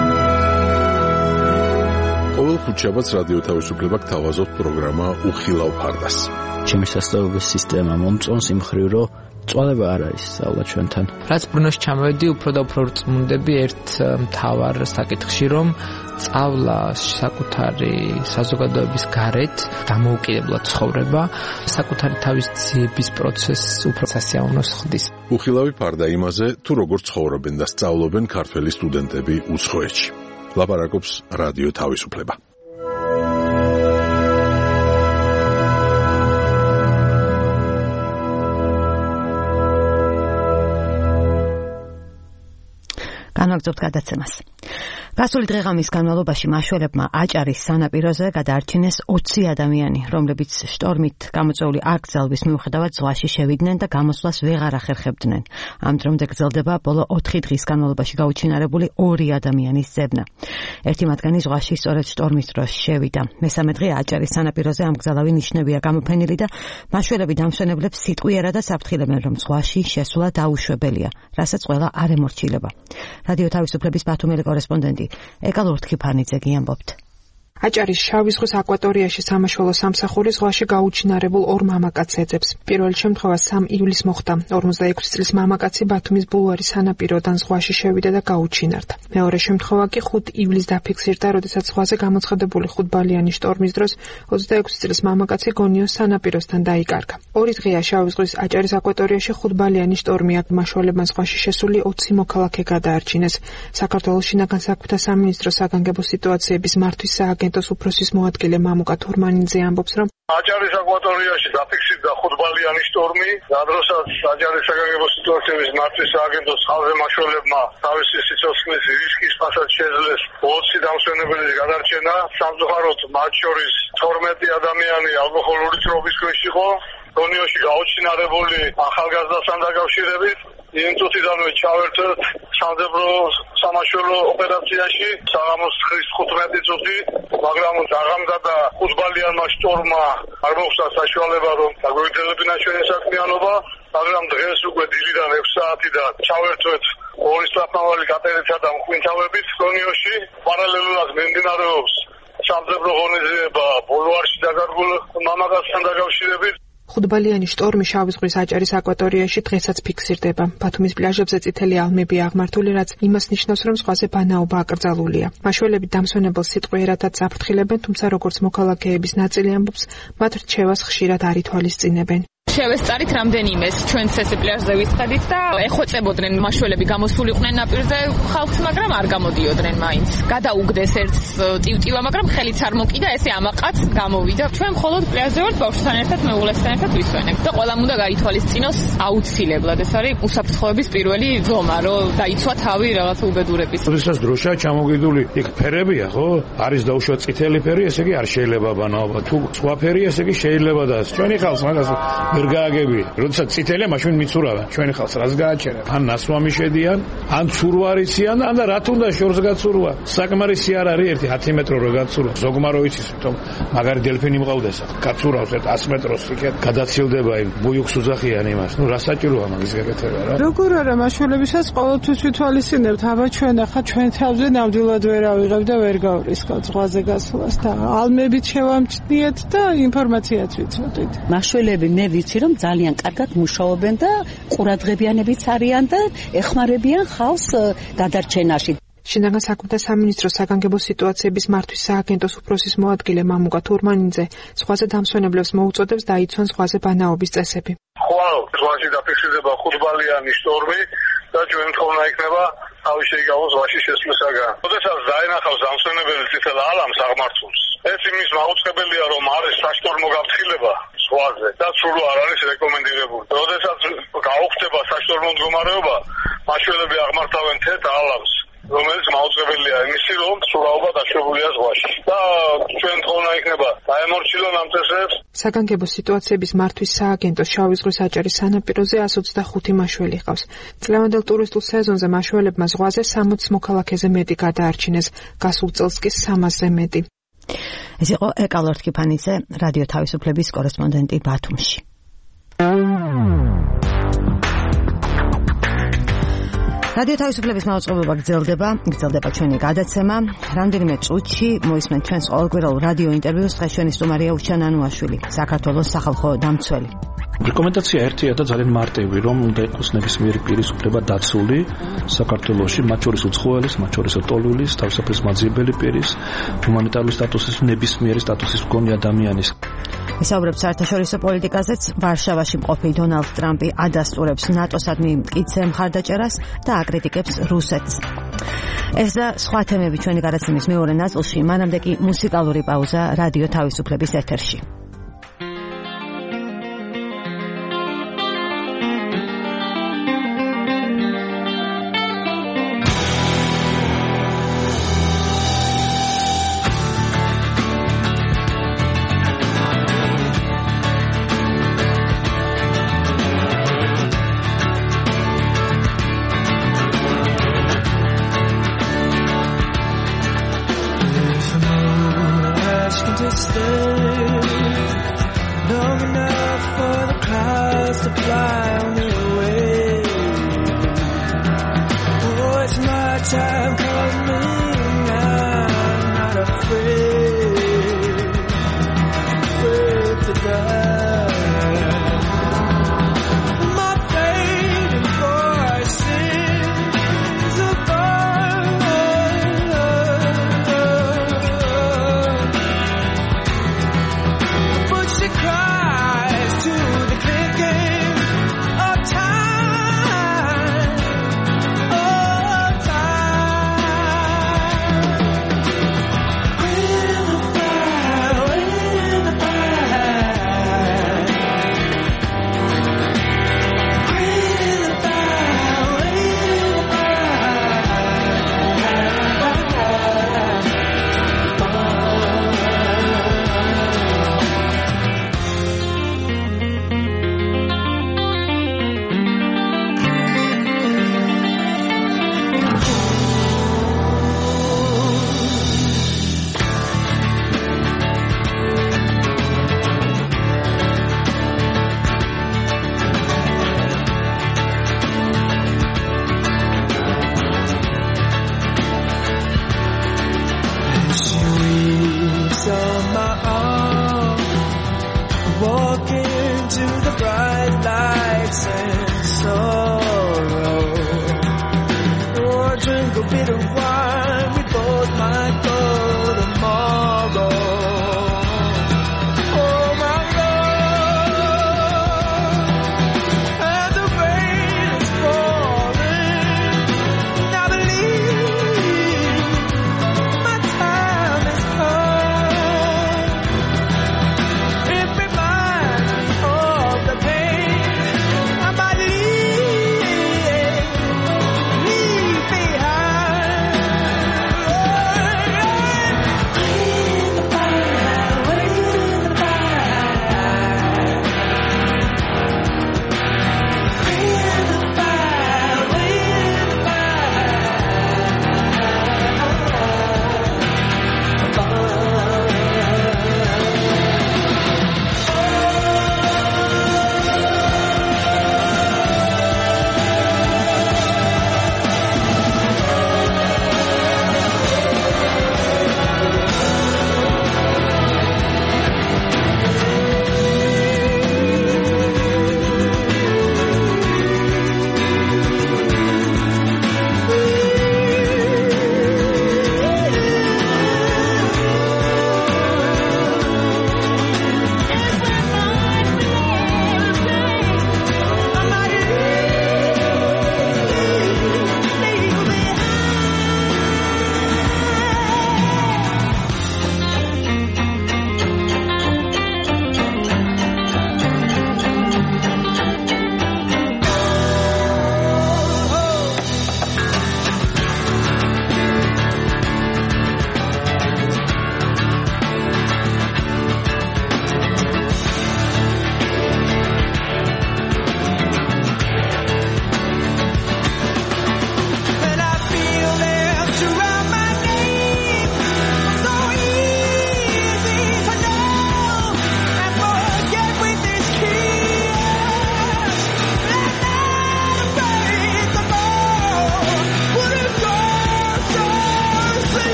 ყოველ ხუთშაბათს რადიო თავისუფლება გთავაზობთ პროგრამა უხილავ ფარდას. ჩემი სასწავლებელი სისტემა მომწონს იმ მხრივ, რომ წვალება არ არის სწავლა ჩვენთან. რაც ბრუნოში ჩამოვედი, უფრო და უფრო რწმუნდები ერთ მთავარ საკითხში, რომ სწავლა საკუთარი საზოგადოების გარეთ დამოუკიდებლად ცხოვრება, საკუთარი თავის ძიების პროცესს უფრო სასიამოვნოს ხდის. უხილავი ფარდა იმაზე, თუ როგორ ცხოვრობენ და სწავლობენ ქართველი სტუდენტები უცხოეთში. ლაპარაკობს რადიო თავისუფლება. განვაგრძობთ გადაცემას. გასული დღეღამის განმავლობაში მაშველებმა აჭარის სანაპიროზე გადაარჩინეს ოცი ადამიანი, რომლებიც შტორმით გამოწვეული აკრძალვის მიუხედავად ზღვაში შევიდნენ და გამოსვლას ვეღარ ახერხებდნენ. ამ დრომდე გრძელდება ბოლო ოთხი დღის განმავლობაში გაუჩინარებული ორი ადამიანის ძებნა. ერთი მათგანი ზღვაში სწორედ შტორმის დროს შევიდა. მესამე დღე აჭარის სანაპიროზე ამ მგზალავი ნიშნებია გამოფენილი და მაშველები დამსვენებლებს სიტყვიერად საფრთხილებენ, რომ ზღვაში შესვლა დაუშვებელია, რასაც ყველა არ ემორჩილება. რადიო თავისუფლების ბათუმელი კორესპონდენტი ეკალ ურთქიფანიძე ამბობთ. აჭარის შავი ზღვის აკვატორიაში სამაშველო სამსახური ზღვაში გაუჩინარებულ ორ მამაკაცს ეძებს. პირველი შემთხვევა სამ ივლისს მოხდა. ორმოცდაექვსი წლის მამაკაცი ბათუმის ბულვარის სანაპიროდან ზღვაში შევიდა და გაუჩინარდა. მეორე შემთხვევა კი ხუთი ივლისს დაფიქსირდა, როდესაც ზღვაზე გამოცხადებული ხუთბალიანი შტორმის დროს ოცდაექვსი წლის მამაკაცი გონიოს სანაპიროსთან დაიკარგა. ორი დღეა შავი ზღვის აჭარის აკვატორიაში ხუთბალიანი შტორმი აქ მაშველებმა ზღვაში შესული ოცი მოქალაქე გადაარჩინეს. საქართველოს შინაგან საქმეთა სამინისტროს საგანგებო სიტუაციების მართვის სააგენტოს უფროსის მოადგილე მამუკა თურმანიძე ამბობს, რომ აჭარის აკვატორიაში დაფიქსირდა ხუთბალიანი შტორმი, სადროსაც აჭარის საგანგებო სიტუაციების მართვის სააგენტოს ხალხზე მაშველებმა თავისი სიცოცხლის რისკის ფასად შეძლეს ოცი დამსვენებელის გადარჩენა. სამწუხაროდ მათ შორის თორმეტი ადამიანი ალკოჰოლური წრობის ქვეშ იყო. გონიოში გაუჩინარებული ახალგაზრდასთან დაკავშირებით იმ წუთიდანვე ჩავერთვით სამძებრო სამაშველო ოპერაციაში საღამოს თხუთმეტი წუთი, მაგრამ დაღამდა და ხუთბალიანმა შტორმმა არ მოხდა საშუალება, რომ დაგვეძლებინა ჩვენი საქმიანობა, მაგრამ დღეს უკვე დილიდან ექვსი საათიდან ჩავერთვით ორი საფნავალი კატერითა და მღვინთავებით გონიოში. პარალელურად მიმდინარეობს სამძებრო ღონისძიება ბულვარში დაკარგულ მამაკაცთან დაკავშირებით. ხუთბალიანი შტორმი შავი ზღვის აჭარის აკვატორიაში დღესაც ფიქსირდება. ბათუმის პლაჟებზე წითელი ალმებია აღმართული, რაც იმას ნიშნავს, რომ ზღვაზე ბანაობა აკრძალულია. მაშველები დამსვენებელს სიტყვიერადაც საფრთხილებენ, თუმცა როგორც მოქალაქეების ნაწილი ამბობს, მათ რჩევას ხშირად არ ითვალისწინებენ. შევესწარით რამდენიმეს ჩვენც ესე პლაჟზე ვისხედით და ეხვეწებოდნენ მაშველები გამოსულიყვნენ ნაპირზე ხალხს, მაგრამ არ გამოდიოდნენ მაინც. გადაუგდეს ერთს ტივტივა, მაგრამ ხელიც არ მოკიდა, ესე ამაყაც გამოვიდა. ჩვენ მხოლოდ პლაჟზე ვართ ბავშვთან ერთად, მეუღლესთან ერთად ვისვენებთ. და ყველამ უნდა გაითვალისწინოს აუცილებლად. ეს არის უსაფრთხოების პირველი ზომა, რომ დაიცვა თავი რაღაცა უბედურების. როდესაც დროშა ჩამოგიდული იქ ფერებია, ხო? არის დაუშვა წითელი ფერი, ესე იგი არ შეიძლება ბანაობა. თუ სხვა ფერი, ესე იგი შეიძლება და ჩვენი ხალხს მაგას ვერ გააგები. როდესაც წითელია, მაშინ მიცურავენ. ჩვენი ხალხს რას გააჩერებ? ან ნასვამი შედიან, ან ცურვარიციან, ან და რა თუნდა შორს გაცურვა. საკმარისი არ არის ერთი ათი მეტრო რო გაცურვა. ზოგმარო იცის, რომ მაგარი დელფინი მყავდეს. გაცურავს ერთ ას მეტროს იქეთ, გადაცილდება იმ ბუიუქს უძახიან იმას. ნუ რა საჭიროა მაგის გაკეთება რა? როგორ არა მაშველებისაც ყოველთვის ვითვალისწინებთ, აბა ჩვენ ახლა ჩვენ თავზე ნამდვილად ვერ ავიღებ და ვერ გავრისხავთ ზღვაზე გასვლას და ალმებით შევამჩნიეთ და ინფორმაციაც ვიცოდით. მაშველები მე ვიცი რომ ძალიან კარგად მუშაობენ და ყურადღებიანებიც არიან და ეხმარებიან ხალხს გადარჩენაში. შინაგან საქმეთა სამინისტროს საგანგებო სიტუაციების მართვის სააგენტოს უფროსის მოადგილე მამუკა თურმანიძე ზღვაზე დამსვენებლებს მოუწოდებს დაიცვან ზღვაზე ბანაობის წესები. ხვალ ზღვაში დაფიქსირდება ხუთბალიანი შტორმი და ჩვენ თხოვნა იქნება თავი შეიგავოს ზღვაში შესვლისაგან. როდესაც დაენახავს დამსვენებელი წითელ ალამს აღმართულს, ეს იმის მაუწყებელია, რომ არის საშტორმო გაფრთხილება ზღვაზე და სულ არ არის რეკომენდირებული. როდესაც გაუხდება საშტორმო მდგომარეობა, მაშველები აღმართავენ თეთ ალამს, რომელიც მაუწყებელია იმისი, რომ სულაობა დაშვებულია ზღვაში. და ჩვენ თხოვნა იქნება დაემორჩილონ ამ წესებს. საგანგებო სიტუაციების მართვის სააგენტოს შავი ზღვის აჭარის სანაპიროზე ას ოცდახუთი მაშველი ჰყავს. წლევანდელ ტურისტულ სეზონზე მაშველებმა ზღვაზე სამოცი მოქალაქეზე მეტი გადაარჩინეს, გასულ წელს კი სამასზე მეტი. ეს იყო ეკალ ურთქიფანიძე, რადიო თავისუფლების კორესპონდენტი ბათუმში. რადიო თავისუფლების მაუწყებლობა გრძელდება, გრძელდება ჩვენი გადაცემა. რამდენიმე წუთში მოისმენთ ჩვენს ყოველკვირეულ რადიო ინტერვიუს. დღეს ჩვენი სტუმარია უშან ანუაშვილი, საქართველოს სახალხო დამცველი. რეკომენდაცია ერთია და ძალიან მარტივი, რომ უნდა იყოს ნებისმიერი პირის უფლება დაცული საქართველოში, მათ შორის უცხოელის, მათ შორის ტოლვილის, თავისუფლის მაძიებელი პირის, ჰუმანიტარული სტატუსის, ნებისმიერი სტატუსის მქონე ადამიანის. ვისაუბრებთ საერთაშორისო პოლიტიკაზეც. ვარშავაში მყოფი დონალდ ტრამპი ადასტურებს ნატოსადმი მტკიცე მხარდაჭერას და აკრიტიკებს რუსეთს. ეს და სხვა თემები ჩვენი გადაცემის მეორე ნაწილში, მანამდე კი მუსიკალური პაუზა რადიო თავისუფლების ეთერში.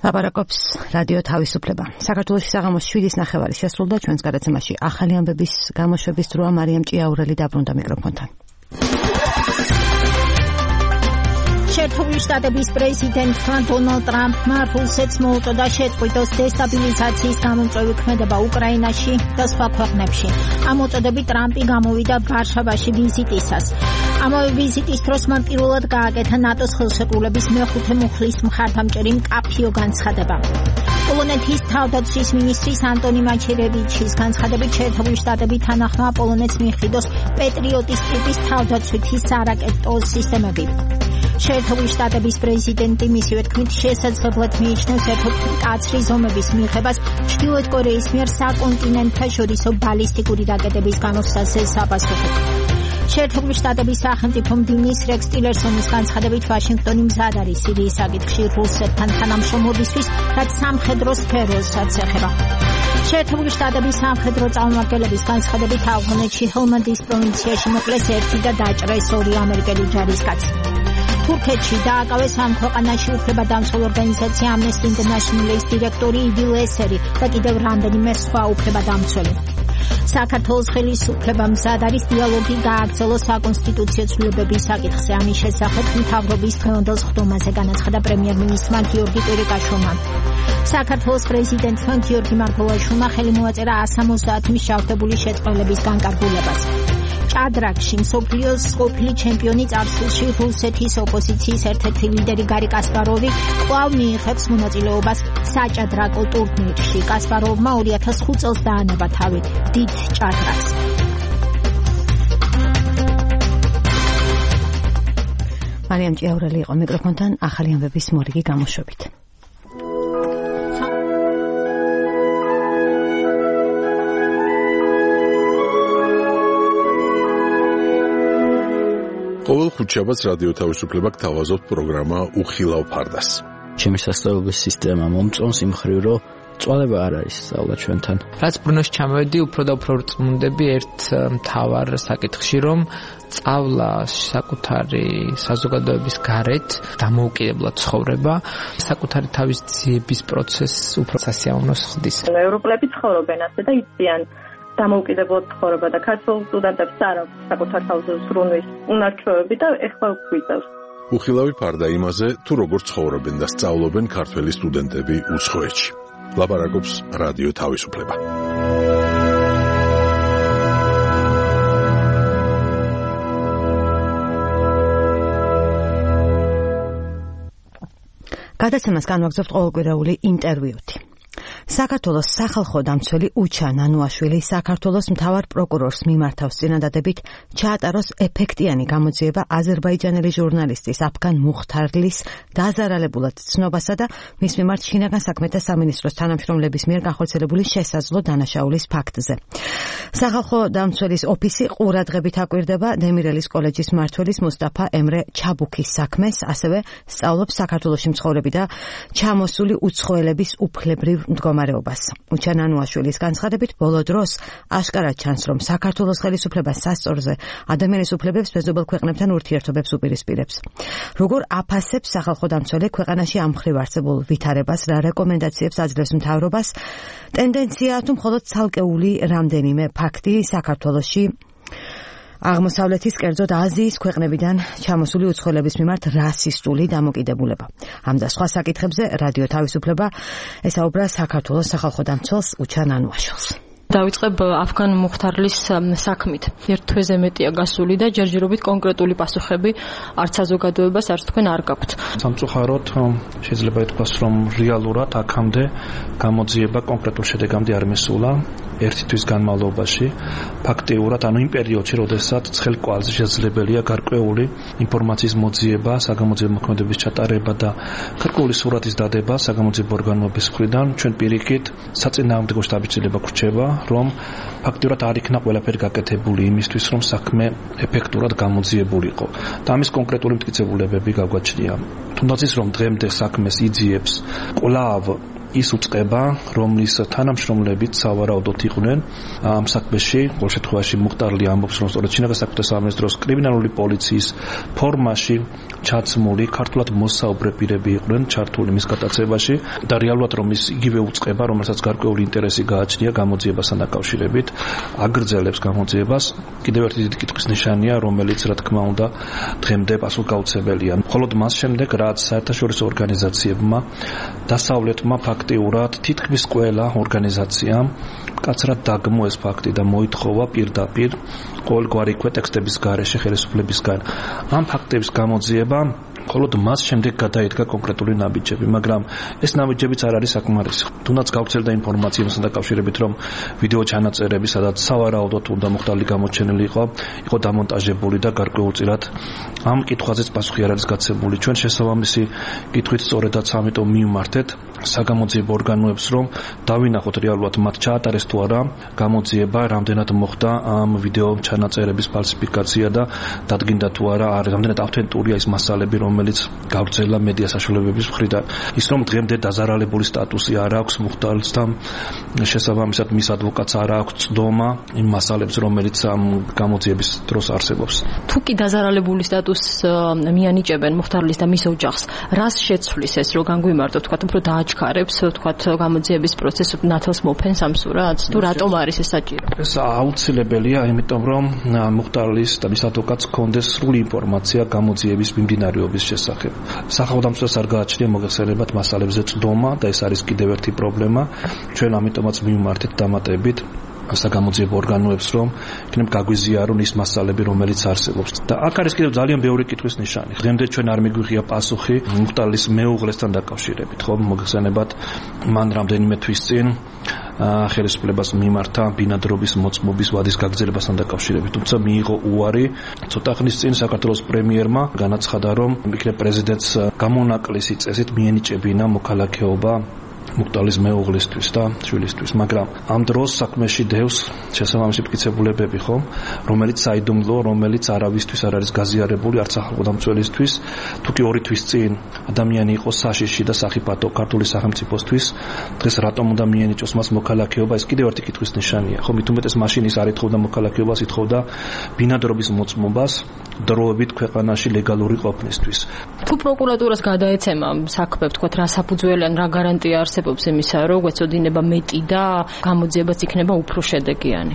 ლაპარაკობს რადიო თავისუფლება. საქართველოში საღამოს შვიდის ნახევარი შესრულდა. ჩვენს გადაცემაში ახალი ამბების გამოშვების დროა. მარიამ ჭიაურელი დაბრუნდა მიკროფონთან. შეერთებული შტატების პრეზიდენტმა დონალდ ტრამპმა რუსეთს მოუწოდა შეწყვიტოს დესტაბილიზაციის გამომწვევი ქმედება უკრაინაში და სხვა ქვეყნებში. ამ მოწოდებით ტრამპი გამოვიდა ვარშავაში ვიზიტისას. ამავე ვიზიტის დროს მან პირველად გააკეთა ნატოს ხელშეკრულების მეხუთე მუხლის მხარდამჭერი მკაფიო განცხადება. პოლონეთის თავდაცვის მინისტრის ანტონი მაჩერევიჩის განცხადებით შეერთებული შტატები თანახმა პოლონეთს მიჰყიდოს პეტრიოტის ტიპის თავდაცვითი სარაკეტო სისტემები. შეერთებული შტატების პრეზიდენტი მისივე თქმით შესაძლებლად მიიჩნევს ერთ-ერთი მკაცრი ზომების მიღებას ჩრდილოეთ კორეის მიერ საკონტინენტთაშორისო ბალისტიკური რაკეტების გამოსცემზე საპასუხოდ. შეერთებული შტატების სახელმწიფო მდივნის რექს ტილერსონის განცხადებით ვაშინგტონი მზად არის სირიის საკითხში რუსეთთან თანამშრომლობისთვის, რაც სამხედრო სფეროსაც ეხება. შეერთებული შტატების სამხედრო წარმომადგენლების განცხადებით ავღანეთში ჰელმანდის პროვინციაში მოკლეს ერთი და დაჭრეს ორი ამერიკელი ჯარისკაცი. თურქეთში დააკავეს ამ ქვეყანაში უფლებადამცველ ორგანიზაცია Amnesty International-ის დირექტორი ივი ლესერი და კიდევ რამდენიმე სხვა უფლებადამცველი. საქართველოს ხელისუფლება მზად არის დიალოგი გააგრძელოს საკონსტიტუციო ცვლილებების საკითხზე. ამის შესახებ მთავრობის დღევანდელ სხდომაზე განაცხადა პრემიერ-მინისტრმა გიორგი კვირიკაშვილმა. საქართველოს პრეზიდენტმა გიორგი მარგველაშვილმა ხელი მოაწერა one sixty მისჯავრდებული შეწყვილების განკარგულებას. ჭადრაკში მსოფლიოს ყოფილი ჩემპიონი წარსულში რუსეთის ოპოზიციის ერთ-ერთი ლიდერი გარი კასპაროვი კვლავ მიიღებს მონაწილეობას საჭადრაკო ტურნირში. კასპაროვმა two thousand five წელს დაანება თავი დიდ ჭადრაკს. მარიამ ჭიაურელი იყო მიკროფონთან ახალი ამბების მორიგი გამოშვებით. ყოველ ხუთშაბათს რადიო თავისუფლება გთავაზობთ პროგრამა უხილავ ფარდას. ჩემი სასწავლებლების სისტემა მომწონს იმ მხრივ, რომ წვალება არ არის სწავლა ჩვენთან. რაც ბრუნოში ჩამოვედი, უფრო და უფრო რწმუნდები ერთ მთავარ საკითხში, რომ სწავლა საკუთარი საზოგადოების გარეთ დამოუკიდებლად ცხოვრება, საკუთარი თავის ძიების პროცესს უფრო სასიამოვნოს ხდის. ევროპელები ცხოვრობენ ასე და იციან დამოუკიდებლად ცხოვრება და ქართულ სტუდენტებს არ აქვს საკუთარ თავზე ზრუნვის უნარჩვევები და ეხლა გვიწევს. უხილავი ფარდა იმაზე, თუ როგორ ცხოვრობენ და სწავლობენ ქართველი სტუდენტები უცხოეთში. ლაპარაკობს რადიო თავისუფლება. გადაცემას განვაგრძობთ ყოველკვირეული ინტერვიუთი. საქართველოს სახალხო დამცველი უჩა ნანუაშვილი საქართველოს მთავარ პროკურორს მიმართავს წინადადებით ჩაატაროს ეფექტიანი გამოძიება აზერბაიჯანელი ჟურნალისტის აფგან მუხთარლის დაზარალებულად ცნობასა და მის მიმართ შინაგან საქმეთა სამინისტროს თანამშრომლების მიერ განხორციელებული შესაძლო დანაშაულის ფაქტზე. სახალხო დამცველის ოფისი ყურადღებით აკვირდება დემირელის კოლეჯის მმართველის მუსტაფა ემრე ჩაბუქის საქმეს, ასევე სწავლობს საქართველოში მცხოვრები და ჩამოსული უცხოელების უფლებრივ მდგომარეობას. უჩა ნანუაშვილის განცხადებით ბოლო დროს აშკარად ჩანს, რომ საქართველოს ხელისუფლება სასწორზე ადამიანის უფლებებს მეზობელ ქვეყნებთან ურთიერთობებს უპირისპირებს. როგორ აფასებს სახალხო დამცველი ქვეყანაში ამ მხრივ არსებულ ვითარებას, რა რეკომენდაციებს აძლევს მთავრობას, ტენდენცია თუ მხოლოდ ცალკეული რამდენიმე ფაქტი საქართველოში აღმოსავლეთის, კერძოდ აზიის ქვეყნებიდან ჩამოსული უცხოელების მიმართ რასისტული დამოკიდებულება. ამ და სხვა საკითხებზე რადიო თავისუფლება ესაუბრა საქართველოს სახალხო დამცველს უჩა ნანუაშვილს. დავიწყებ აფგან მუხთარლის საქმით. ერთ თვეზე მეტია გასული და ჯერჯერობით კონკრეტული პასუხები არც საზოგადოებას, არც თქვენ არ გაქვთ. სამწუხაროდ შეიძლება ითქვას, რომ რეალურად აქამდე გამოძიება კონკრეტულ შედეგამდე არ მისულა. ერთი თვის განმავლობაში ფაქტიურად, ანუ იმ პერიოდში, როდესაც ცხელ კვალზე შესაძლებელია გარკვეული ინფორმაციის მოძიება, საგამოძიებო მოქმედების ჩატარება და გარკვეული სურათის დადება საგამოძიებო ორგანოების მხრიდან, ჩვენ პირიქით საწინააღმდეგო შტაბის-ცილება გრჩება, რომ ფაქტიურად არ იქნა ყველაფერი გაკეთებული იმისთვის, რომ საქმე ეფექტურად გამოძიებულიყო. და ამის კონკრეტული მტკიცებულებები გაგვაჩნია. თუნდაც ის, რომ დღემდე საქმეს იძიებს კვლავ ის უწყება, რომლის თანამშრომლებით სავარაუდოდ იყვნენ ამ საქმეში, ყოველ შემთხვევაში მუხტარლი ამბობს, რომ სწორედ შინაგან საქმეთა სამინისტროს კრიმინალური პოლიციის ფორმაში ჩაცმული ქართულად მოსაუბრე პირები იყვნენ ჩართული მის გატაცებაში და რეალურად რომ ის იგივე უწყება, რომელსაც გარკვეული ინტერესი გააჩნია გამოძიებასთან დაკავშირებით, აგრძელებს გამოძიებას. კიდევ ერთი დიდი კითხვის ნიშანია, რომელიც რა თქმა უნდა დღემდე პასუხგაუცებელია. მხოლოდ მას შემდეგ, რაც საერთაშორისო ორგანიზაციებმა დასავლეთმა ფაქტიურად თითქმის ყველა ორგანიზაციამ კაცრად დაგმო ეს ფაქტი და მოითხოვა პირდაპირ ყოველგვარი ქვეტექსტების გარეშე ხელისუფლებისგან ამ ფაქტების გამოძიება, მხოლოდ მას შემდეგ გადაიდგა კონკრეტული ნაბიჯები, მაგრამ ეს ნაბიჯებიც არ არის საკმარისი. თუნდაც გავრცელდა ინფორმაცია მასთან დაკავშირებით, რომ ვიდეო ჩანაწერები, სადაც სავარაუდოდ უნდა მუხტარლი გამოჩენილი იყო, იყო დამონტაჟებული და გარკვეულწილად ამ კითხვაზეც პასუხი არ არის გაცემული. ჩვენ შესაბამისი კითხვით სწორედაც ამიტომ მივმართეთ საგამოძიებო ორგანოებს, რომ დავინახოთ რეალურად მათ ჩაატარეს თუ არა გამოძიება, რამდენად მოხდა ამ ვიდეო ჩანაწერების ფალსიფიკაცია და დადგინდა თუ არა, რამდენად ავთენტურია ის მასალები, რომელიც გავრცელა მედია საშუალებების მხრიდან. ის რომ დღემდე დაზარალებული სტატუსი არ აქვს მუხტარლთან, შესაბამისად მის ადვოკატს არ აქვს წდომა იმ მასალებს, რომელიც ამ გამოძიების დროს არსებობს. თუ კი დაზარალებული სტატუსს მიანიჭებენ მუხტარლის და მის ოჯახს, რას შეცვლის ეს, რომ განგვიმარტო, თქვათ, უფრო დააჩქარებს, თქვათ, გამოძიების პროცესს ნათელს მოფენს ამ სურათს, თუ რატომ არის ეს საჭირო? ეს აუცილებელია, იმიტომ რომ მუხტარლის და მის ადვოკატს ჰქონდეს სრული ინფორმაცია გამოძიების მიმდინარეობის შესახებ. სახელმწიფოს არ გააჩნია მოგეხსენებათ მასალებზე წდომა და ეს არის კიდევ ერთი პრობლემა. ჩვენ ამიტომაც მივმართეთ დამატებით საგამოძიებო ორგანოებს, რომ იქნებ გაგვიზიარონ ის მასალები, რომელიც არსებობს. და აქ არის კიდევ ძალიან ბევრი კითხვის ნიშანი. დღემდე ჩვენ არ მიგვიღია პასუხი მუხტარლის მეუღლესთან დაკავშირებით, ხო? მოგეხსენებათ, მან რამდენიმე თვის წინ ხელისუფლებას მიმართა ბინადრობის მოწმობის ვადის გაგრძელებასთან დაკავშირებით, თუმცა მიიღო უარი. ცოტა ხნის წინ საქართველოს პრემიერმა განაცხადა, რომ იქნებ პრეზიდენტს გამონაკლისი წესით მიენიჭებინა მოქალაქეობა მუხტარლის მეუღლისთვის და შვილისთვის, მაგრამ ამ დროს საქმეში დევს შესაბამისი მტკიცებულებები, ხო, რომელიც საიდუმლო, რომელიც არავისთვის არ არის გაზიარებული, არც სახელმწიფოსთვის. თუ კი ორი თვის წინ ადამიანი იყო საშიში და სახიფათო ქართული სახელმწიფოსთვის, დღეს რატომ უნდა მიენიჭოს მას მოქალაქეობა? ეს კიდევ ერთი კითხვის ნიშანია, ხო, მით უმეტეს მაშინ ის არ ითხოვდა მოქალაქეობას, ითხოვდა ბინადრობის მოწმობას დროებით ქვეყანაში ლეგალური ყოფნისთვის. თუ პროკურატურას გადაეცემა საქმე, თქვათ, რა საფუძველი ან რა გარანტია არსებობს იმისა, რომ გვეწოდინება მეტი და გამოძიებაც იქნება უფრო შედეგიანი?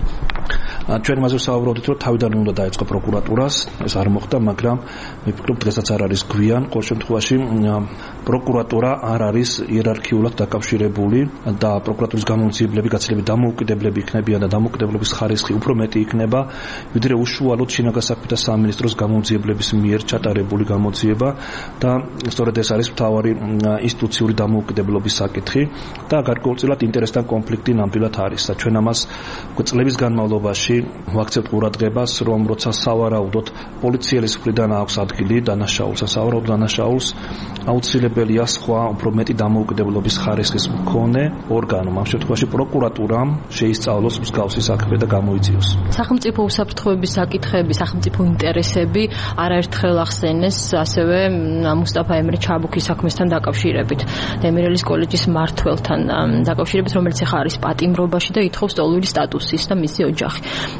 ჩვენ მასზე ვსაუბრობთ, რომ თავიდან უნდა დაეწყო პროკურატურას, ეს არ მოხდა, მაგრამ მე ვფიქრობ, დღესაც არ არის გვიან. ყოველ შემთხვევაში პროკურატურა არ არის იერარქიულად დაკავშირებული და პროკურატურის გამოძიებლები გაცილებით დამოუკიდებლები იქნებიან და დამოუკიდებლობის ხარისხი უფრო მეტი იქნება, ვიდრე უშუალოდ შინაგან საქმეთა სამინისტროს გამოძიებლების მიერ ჩატარებული გამოძიება და სწორედ ეს არის მთავარი ინსტიტუციური დამოუკიდებლობის საკითხი და გარკვეულწილად ინტერესთან კონფლიქტი ნამდვილად არის და ჩვენ ამას წლების განმავლობაში ვაქცევთ ყურადღებას, რომ როცა სავარაუდოდ პოლიციელის მხრიდან აქვს ადგილი დანაშაულს, სავარაუდოდ დანაშაულს აუცილებელია სხვა უფრო მეტი დამოუკიდებლობის ხარისხის მქონე ორგანომ, ამ შემთხვევაში პროკურატურამ შეისწავლოს მსგავსი საქმე და გამოიწვიოს. სახელმწიფო უსაფრთხოების საკითხები, სახელმწიფო ინტერესები არაერთხელ ახსენეს ასევე მუსტაფა ემრე ჩაბუქის საქმესთან დაკავშირებით, დემირელის კოლეჯის მმართველთან დაკავშირებით, რომელიც ახლა არის პატიმრობაში და ითხოვს ტოლული სტატუსის და მისი ოჯახი.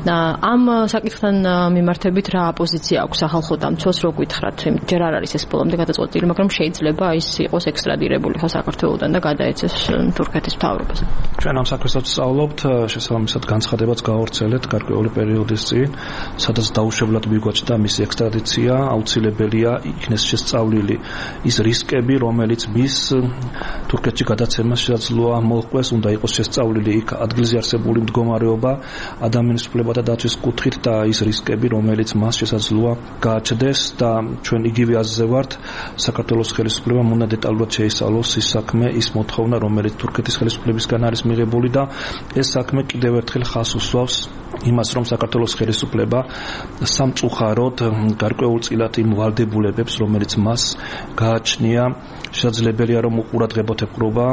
ამ საკითხთან მიმართებით რა პოზიცია აქვს სახალხო დამცველს, რო გითხრათ, ჯერ არ არის ეს ბოლომდე გადაწყვეტილი, მაგრამ შეიძლება ის იყოს ექსტრადირებული ხო საქართველოდან და გადაეცეს თურქეთის მთავრობას. ჩვენ ამ საქმესაც ვსწავლობთ, შესაბამისად განცხადებაც გავავრცელეთ გარკვეული პერიოდის წინ, სადაც დაუშვებლად მიგვაჩნდა მისი ექსტრადიცია, აუცილებელია იქნეს შესწავლილი ის რისკები, რომელიც მის თურქეთში გადაცემას შესაძლოა მოჰყვეს, უნდა იყოს შესწავლილი იქ ადგილზე არსებული მდგომარეობა, ადამიანის უფლებათა დაცვის კუთხით და ის რისკები, რომელიც მას შესაძლოა გააჩნდეს და ჩვენ იგივე აზრზე ვართ, საქართველოს ხელისუფლებამ უნდა დეტალურად შეისწავლოს ის საქმე, ის მოთხოვნა, რომელიც თურქეთის ხელისუფლებისგან არის მიღებული და ეს საქმე კიდევ ერთხელ ხაზს უსვავს იმას, რომ საქართველოს ხელისუფლება სამწუხაროდ გარკვეულწილად იმ ვალდებულებებს, რომელიც მას გააჩნია, შესაძლებელია რომ უყურადღებოთ ეპყრობა და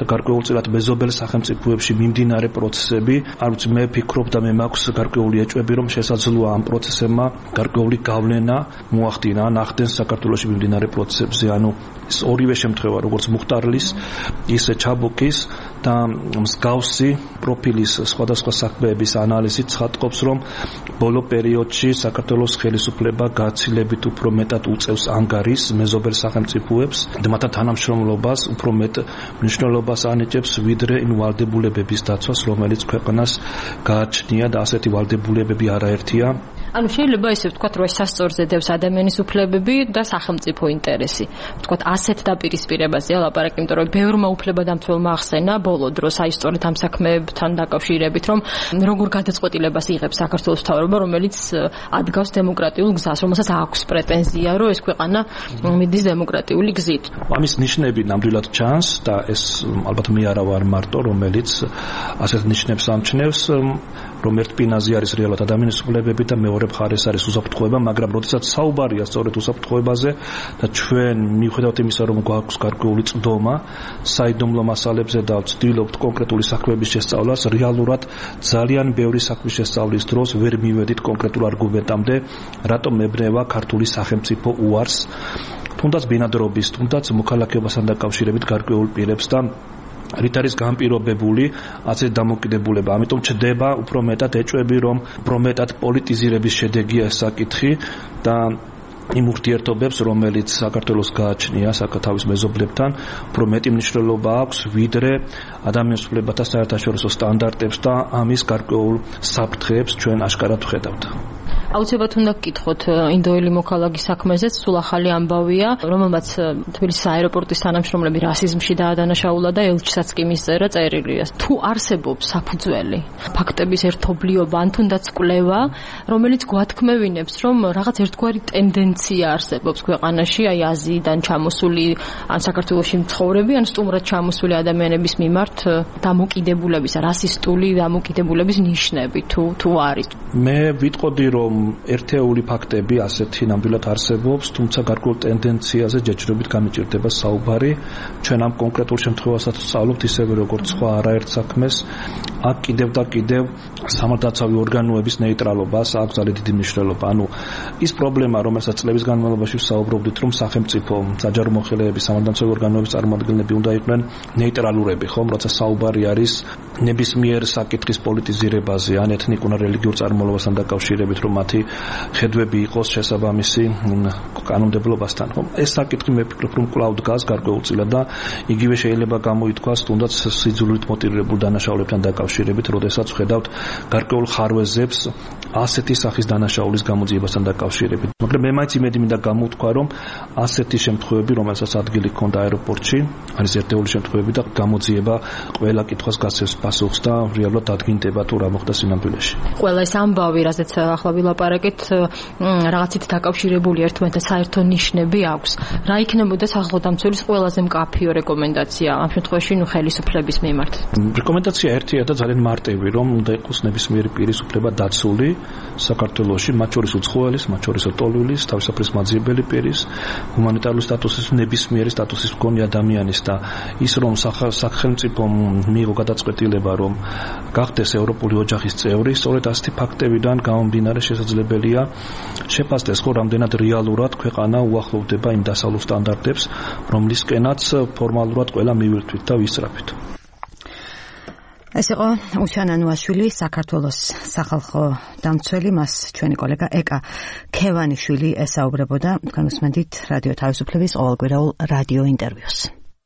და გარკვეულწილად მეზობელ სახელმწიფოებში მიმდინარე პროცესები, არ ვიცი, მე ვფიქრობ და მე მაქვს გარკვეული ეჭვები, რომ შესაძლოა ამ პროცესებმა გარკვეული გავლენა მოახდინა ახდენს საქართველოში მიმდინარე პროცესებზე, ანუ ეს ორივე შემთხვევა, როგორც მუხტარლის, ისე ჩაბუკის და მსგავსი პროფილის სხვადასხვა საქმეების ანალიზით ცხადყოფს, რომ ბოლო პერიოდში საქართველოს ხელისუფლება გაცილებით უფრო მეტად უწევს ანგარიშს მეზობელ სახელმწიფოებს და მათთან თანამშრომლობას უფრო მეტ მნიშვნელობას ანიჭებს, ვიდრე იმ ვალდებულებების დაცვას, რომელიც ქვეყანას გააჩნია და ასეთი ვალდებულებები არაერთია. ანუ შეიძლება ისე ვთქვათ, რომ ეს სასწორზე დევს ადამიანის უფლებები და სახელმწიფო ინტერესი. ვთქვათ, ასეთ დაპირისპირებაზეა ლაპარაკი, იმიტომ რომ ბევრმა უფლებადამცველმა ახსენა ბოლო დროს აი სწორედ ამ საქმეებთან დაკავშირებით, რომ როგორ გადაწყვეტილებას იღებს საქართველოს მთავრობა, რომელიც ადგავს დემოკრატიულ გზას, რომელსაც აქვს პრეტენზია, რომ ეს ქვეყანა მიდის დემოკრატიული გზით. ამის ნიშნები ნამდვილად ჩანს და ეს ალბათ მე არა ვარ მარტო, რომელიც ასეთ ნიშნებს ამჩნევს, რომ ერთ პინაზე არის რეალურად ადამიანის უფლებები და მეორე მხარეს არის უსაფრთხოება, მაგრამ როდესაც საუბარია სწორედ უსაფრთხოებაზე და ჩვენ მიუხედავად იმისა, რომ გვაქვს გარკვეული წვდომა საიდუმლო მასალებზე და ვცდილობთ კონკრეტული საქმეების შესწავლას, რეალურად ძალიან ბევრი საქმის შესწავლის დროს ვერ მივედით კონკრეტულ არგუმენტამდე, რატომ მებნევა ქართული სახელმწიფო უარს, თუნდაც ბინადრობის, თუნდაც მოქალაქეობასთან დაკავშირებით გარკვეულ პირებს და რით არის განპირობებული ასეთ დამოკიდებულება. ამიტომ ჩდება უფრო მეტად ეჭვები, რომ უფრო მეტად პოლიტიზირების შედეგია ეს საკითხი და იმ ურთიერთობებს, რომელიც საქართველოს გააჩნია საკათავის მეზობლებთან, უფრო მეტი მნიშვნელობა აქვს, ვიდრე ადამიანის უფლებათა საერთაშორისო სტანდარტებს და ამის გარკვეულ საფრთხეებს ჩვენ აშკარად ვხედავთ. აუცილებლად უნდა გკითხოთ ინდოელი მოქალაქის საქმეზეც, სულ ახალი ამბავია, რომელმაც თბილისის აეროპორტის თანამშრომლები რასიზმში დაადანაშაულა და ელჩისაც კი მისწერა წერილია. თუ არსებობს საფუძველი, ფაქტების ერთობლიობა, ან თუნდაც კვლევა, რომელიც გვათქმევინებს, რომ რაღაც ერთგვარი ტენდენცია არსებობს ქვეყანაში, აი აზიიდან ჩამოსული, ან საქართველოში მცხოვრები, ან სტუმრად ჩამოსული ადამიანების მიმართ დამოკიდებულების, რასისტული დამოკიდებულების ნიშნები თუ თუ არის. მე ვიტყოდი, რომ ერთეული ფაქტები ასეთი ნამდვილად არსებობს, თუმცა გარკვეულ ტენდენციაზე ჯერჯერობით გამიჭირდება საუბარი. ჩვენ ამ კონკრეტულ შემთხვევასაც ვსწავლობთ ისევე როგორც სხვა არაერთ საქმეს. აქ კიდევ და კიდევ სამართალდაცავი ორგანოების ნეიტრალობას აქვს ძალიან დიდი მნიშვნელობა. ანუ ის პრობლემა, რომელსაც წლების განმავლობაში ვსაუბრობდით, რომ სახელმწიფო, საჯარო მოხელეების, სამართალდაცავი ორგანოების წარმომადგენლები უნდა იყვნენ ნეიტრალურები, ხომ, როცა საუბარი არის ნებისმიერ საკითხის პოლიტიზირებაზე, ან ეთნიკურ ან რელიგიურ წარმომავლობასთან დაკავშირებით, რომ მათი ხედვები იყოს შესაბამისი კანონმდებლობასთან. ეს საკითხი მე ვფიქრობ, რომ კვლავ დგას გარკვეულწილად და იგივე შეიძლება გამოითქვას თუნდაც სიძულვით მოტივირებულ დანაშაულებთან დაკავშირებით, როდესაც ვხედავთ გარკვეულ ხარვეზებს ასეთი სახის დანაშაულის გამოძიებასთან დაკავშირებით. მაგრამ მე მაინც იმედი მინდა გამოვთქვა, რომ ასეთი შემთხვევები, რომელსაც ადგილი ჰქონდა აეროპორტში, არის ერთეული შემთხვევები და გამოძიება ყველა კითხვას გასცემს პასუხს და რეალურად დადგინდება თუ რა მოხდა სინამდვილეში. ყველა ეს ამბავი, რაზეც ახლა ვილაპარაკეთ, რაღაცით დაკავშირებული ერთმანეთთან საერთო ნიშნები აქვს. რა იქნებოდა სახელმწიფოს ყველაზე მკაფიო რეკომენდაცია ამ შემთხვევაში ნუ ხელისუფლების მიმართ? რეკომენდაცია ერთია და ძალიან მარტივი, რომ უნდა იყოს ნებისმიერი პირის უფლება დაცული საქართველოში, მათ შორის უცხოელის, მათ შორის ტოლვილის, თავისუფლის მაძიებელი პირის, ჰუმანიტარული სტატუსის, ნებისმიერი სტატუსის მქონე ადამიანის და ის რომ სახელმწიფომ მიიღო გადაწყვეტილება, რომ გახდეს ევროპული ოჯახის წევრი, სწორედ ასეთი ფაქტებიდან გამომდინარე შესაძლებელია შეფასდეს, ხო, რამდენად რეალურად ქვეყანა უახლოვდება იმ დასავლურ სტანდარტებს, რომლისკენაც ფორმალურად ყველა მივირთვით და ვისწრაფით. ეს იყო უშანა ნუაშვილი, საქართველოს სახალხო დამცველი, მას ჩვენი კოლეგა ეკა ქევანიშვილი ესაუბრებოდა. თქვენ უსმენთ რადიო თავისუფლების ყოველკვირეულ რადიო ინტერვიუს.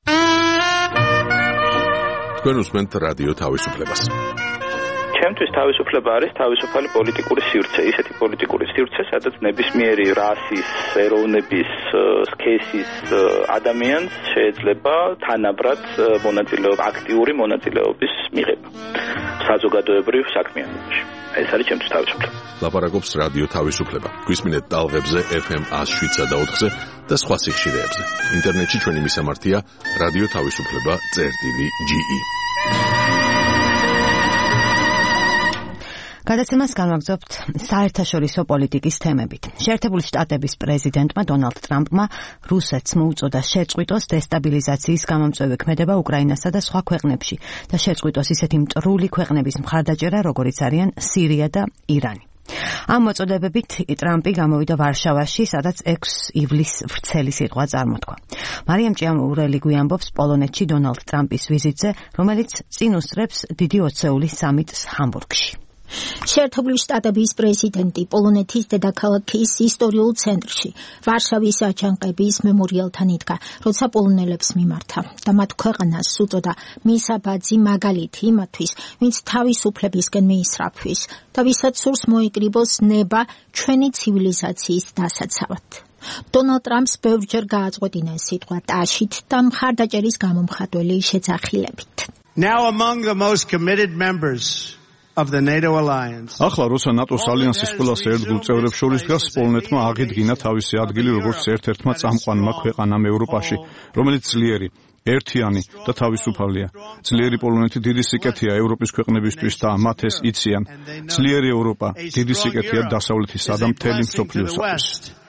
თქვენ უსმენთ რადიო თავისუფლებას. ჩემთვის თავისუფლება არის თავისუფალი პოლიტიკური სივრცე, ისეთი პოლიტიკური სივრცე, სადაც ნებისმიერი რასის, ეროვნების, სქესის ადამიანს შეიძლება თანაბრად მონაწილეობა, აქტიური მონაწილეობის მიღება საზოგადოებრივ საქმიანობაში. ეს არის ჩემთვის თავისუფლება. ლაპარაკობს რადიო თავისუფლება. გვისმინეთ ტალღებზე ეფ ემ one oh seven point four-ზე და სხვა სიხშირეებზე. ინტერნეტში ჩვენი მისამართია რადიო თავისუფლება წერტილი ჯი ი. გადაცემას განვაგრძობთ საერთაშორისო პოლიტიკის თემებით. შეერთებული შტატების პრეზიდენტმა დონალდ ტრამპმა რუსეთს მოუწოდა შეწყვიტოს დესტაბილიზაციის გამომწვევი ქმედება უკრაინასა და სხვა ქვეყნებში და შეწყვიტოს ისეთი მტრული ქვეყნების მხარდაჭერა, როგორიც არიან სირია და ირანი. ამ მოწოდებებით ტრამპი გამოვიდა ვარშავაში, სადაც ექვსი ივლისს ვრცელი სიტყვა წარმოთქვა. მარიამ ჭიამურელი გვიამბობს პოლონეთში დონალდ ტრამპის ვიზიტზე, რომელიც წინ უსწრებს დიდი ოცეულის სამიტს ჰამბურგში. შეერთებული შტატების პრეზიდენტი პოლონეთის დედაქალაქის ისტორიულ ცენტრში ვარშავის აჯანყების მემორიალთან იდგა, როცა პოლონელებს მიმართა და მათ ქვეყანას უწოდა მისაბაძი მაგალითი იმათთვის, ვინც თავისუფლებისკენ მიისწრაფვის და ვისაც სურს მოიკრიბოს ნება ჩვენი ცივილიზაციის დასაცავად. დონალდ ტრამპს ბევრჯერ გააწყვეტინა სიტყვა ტაშით და მხარდაჭერის გამომხატველი შეძახილებით. Now among the most committed members of the NATO alliance. ახლა როცა ნატოს ალიანსის ყველა ერთგულ წევრებს შორის დგას, პოლონეთმა აღიდგინა თავისი ადგილი როგორც ერთ-ერთმა წამყვანმა ქვეყანამ ევროპაში, რომელიც ძლიერი, ერთიანი და თავისუფალია. ძლიერი პოლონეთი დიდი სიკეთეა ევროპის ქვეყნებისთვის და მათ ეს იციან. ძლიერი ევროპა დიდი სიკეთეა დასავლეთისა და მთელი მსოფლიოსათვის.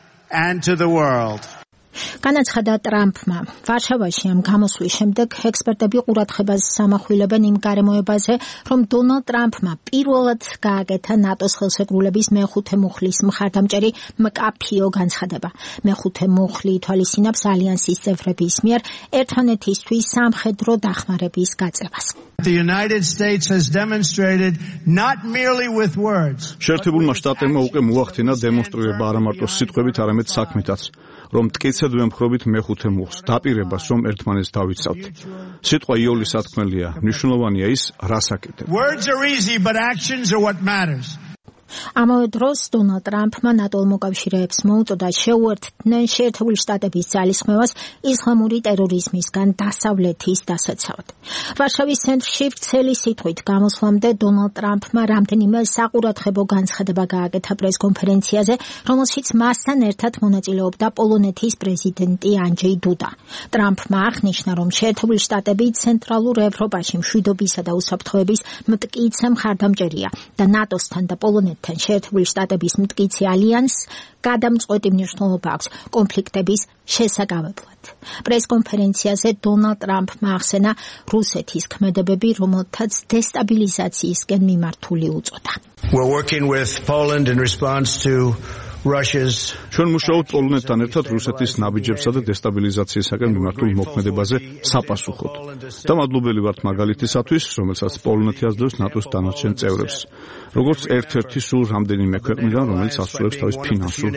And to the world. განაცხადა ტრამპმა. ვარშავაში ამ გამოსვლის შემდეგ ექსპერტები ყურადღებას სამახვილებენ იმ გარემოებაზე, რომ დონალდ ტრამპმა პირველად გააკეთა ნატოს ხელშეკრულების მეხუთე მუხლის მხარდამჭერი მკაფიო განცხადება. მეხუთე მუხლი ითვალისწინებს ალიანსის წევრების მიერ ერთმანეთისთვის სამხედრო დახმარების გაწევას. The United States has demonstrated not merely with words. შეერთებულმა შტატებმა უკვე მოახდინა დემონსტრირება არა მარტო სიტყვებით, არამედ საქმითაც, რომ მტკიცედ ვემხრობით მეხუთე მუხლს, დაპირებას, რომ ერთმანეთს დავიცავთ. სიტყვა იოლი სათქმელია, მნიშვნელოვანია ის, რას აკეთებ. Words are easy, but actions are what matters. ამავე დროს დონალდ ტრამპმა ნატო მოკავშირეებს მოუწოდა შეუერთდნენ შეერთებული შტატების ძალისხმევას ისლამური ტერორიზმისგან დასავლეთის დასაცავად. ვარშავის ცენტრში ვრცელი სიტყვით გამოსვლამდე დონალდ ტრამპმა რამდენიმე საყურადღებო განცხადება გააკეთა პრესკონფერენციაზე, რომელშიც მასთან ერთად მონაწილეობდა პოლონეთის პრეზიდენტი ანჯეი დუდა. ტრამპმა აღნიშნა, რომ შეერთებული შტატები ცენტრალურ ევროპაში მშვიდობისა და უსაფრთხოების მტკიცე მხარდამჭერია და ნატოსთან და პოლონეთთან შეერთებული შტატების მტკიცე ალიანსს გადამწყვეტი მნიშვნელობა აქვს კონფლიქტების შესაგავებლად. პრესკონფერენციაზე დონალდ ტრამპმა ახსენა რუსეთის ქმედებები, რომელთაც დესტაბილიზაციისკენ მიმართული უწოდა. We're working with Poland in response to Russia's ჩვენ მუშაობთ პოლონეთთან ერთად რუსეთის ნაბიჯებსა და დესტაბილიზაციისაკენ მიმართულ მოქმედებაზე საპასუხოდ. და მადლობელი ვართ მაგალითისათვის, რომელსაც პოლონეთი აძლევს ნატოს დანარჩენ წევრებს, როგორც ერთ-ერთი სულ რამდენიმე ქვეყნიდან, რომელიც ასრულებს თავის ფინანსურ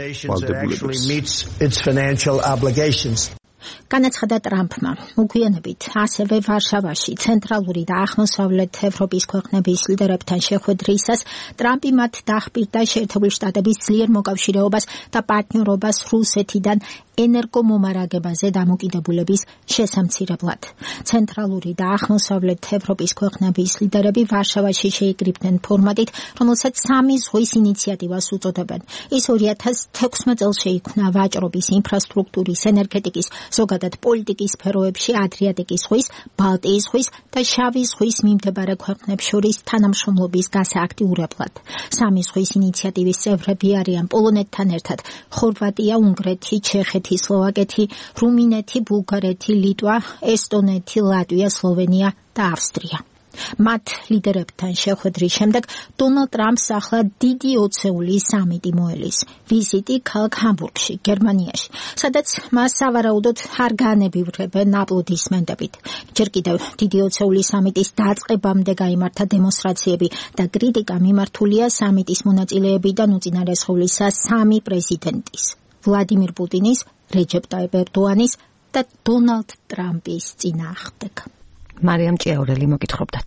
ვალდებულებას. განაცხადა ტრამპმა. მოგვიანებით ასევე ვარშავაში ცენტრალური და აღმოსავლეთ ევროპის ქვეყნების ლიდერებთან შეხვედრისას ტრამპი მათ დაახპირდა შეერთებული შტატების ძლიერ მოკავშირეობას და პარტნიორობას რუსეთიდან ენერგომომარაგებაზე დამოკიდებულების შესამცირებლად. ცენტრალური და აღმოსავლეთ ევროპის ქვეყნების ლიდერები ვარშავაში შეიკრიბნენ ფორმატით, რომელსაც სამი ზღვის ინიციატივას უწოდებენ. ის ორი ათას თექვსმეტ წელს შეიქმნა ვაჭრობის, ინფრასტრუქტურის, ენერგეტიკის, ზოგადად პოლიტიკის სფეროებში ადრიატიკის ზღვის, ბალტიის ზღვის და შავი ზღვის მიმდებარე ქვეყნებს შორის თანამშრომლობის გასააქტიურებლად. სამი ზღვის ინიციატივის წევრები არიან პოლონეთთან ერთად ხორვატია, უნგრეთი, ჩეხეთი, სლოვაკეთი, რუმინეთი, ბულგარეთი, ლიტვა, ესტონეთი, ლატვია, სლოვენია და ავსტრია. მათ ლიდერებთან შეხვედრის შემდეგ დონალდ ტრამპს ახლა დიდი ოცეული სამიტი მოელის. ვიზიტი ქალაქ ჰამბურგში, გერმანიაში, სადაც მას სავარაუდოდ არ განებივრებენ აპლოდისმენტებით. ჯერ კიდევ დიდი ოცეული სამიტის დაწყებამდე გაიმართა დემონსტრაციები და კრიტიკა მიმართულია სამიტის მონაწილეებიდან უწინარესხოვლისა სამი პრეზიდენტის: ვლადიმირ პუტინის, რეჯეპ ტაიპ ერდოანის და დონალდ ტრამპის წინააღმდეგ. მარიამ ჭიაურელი მოგითხრობდათ.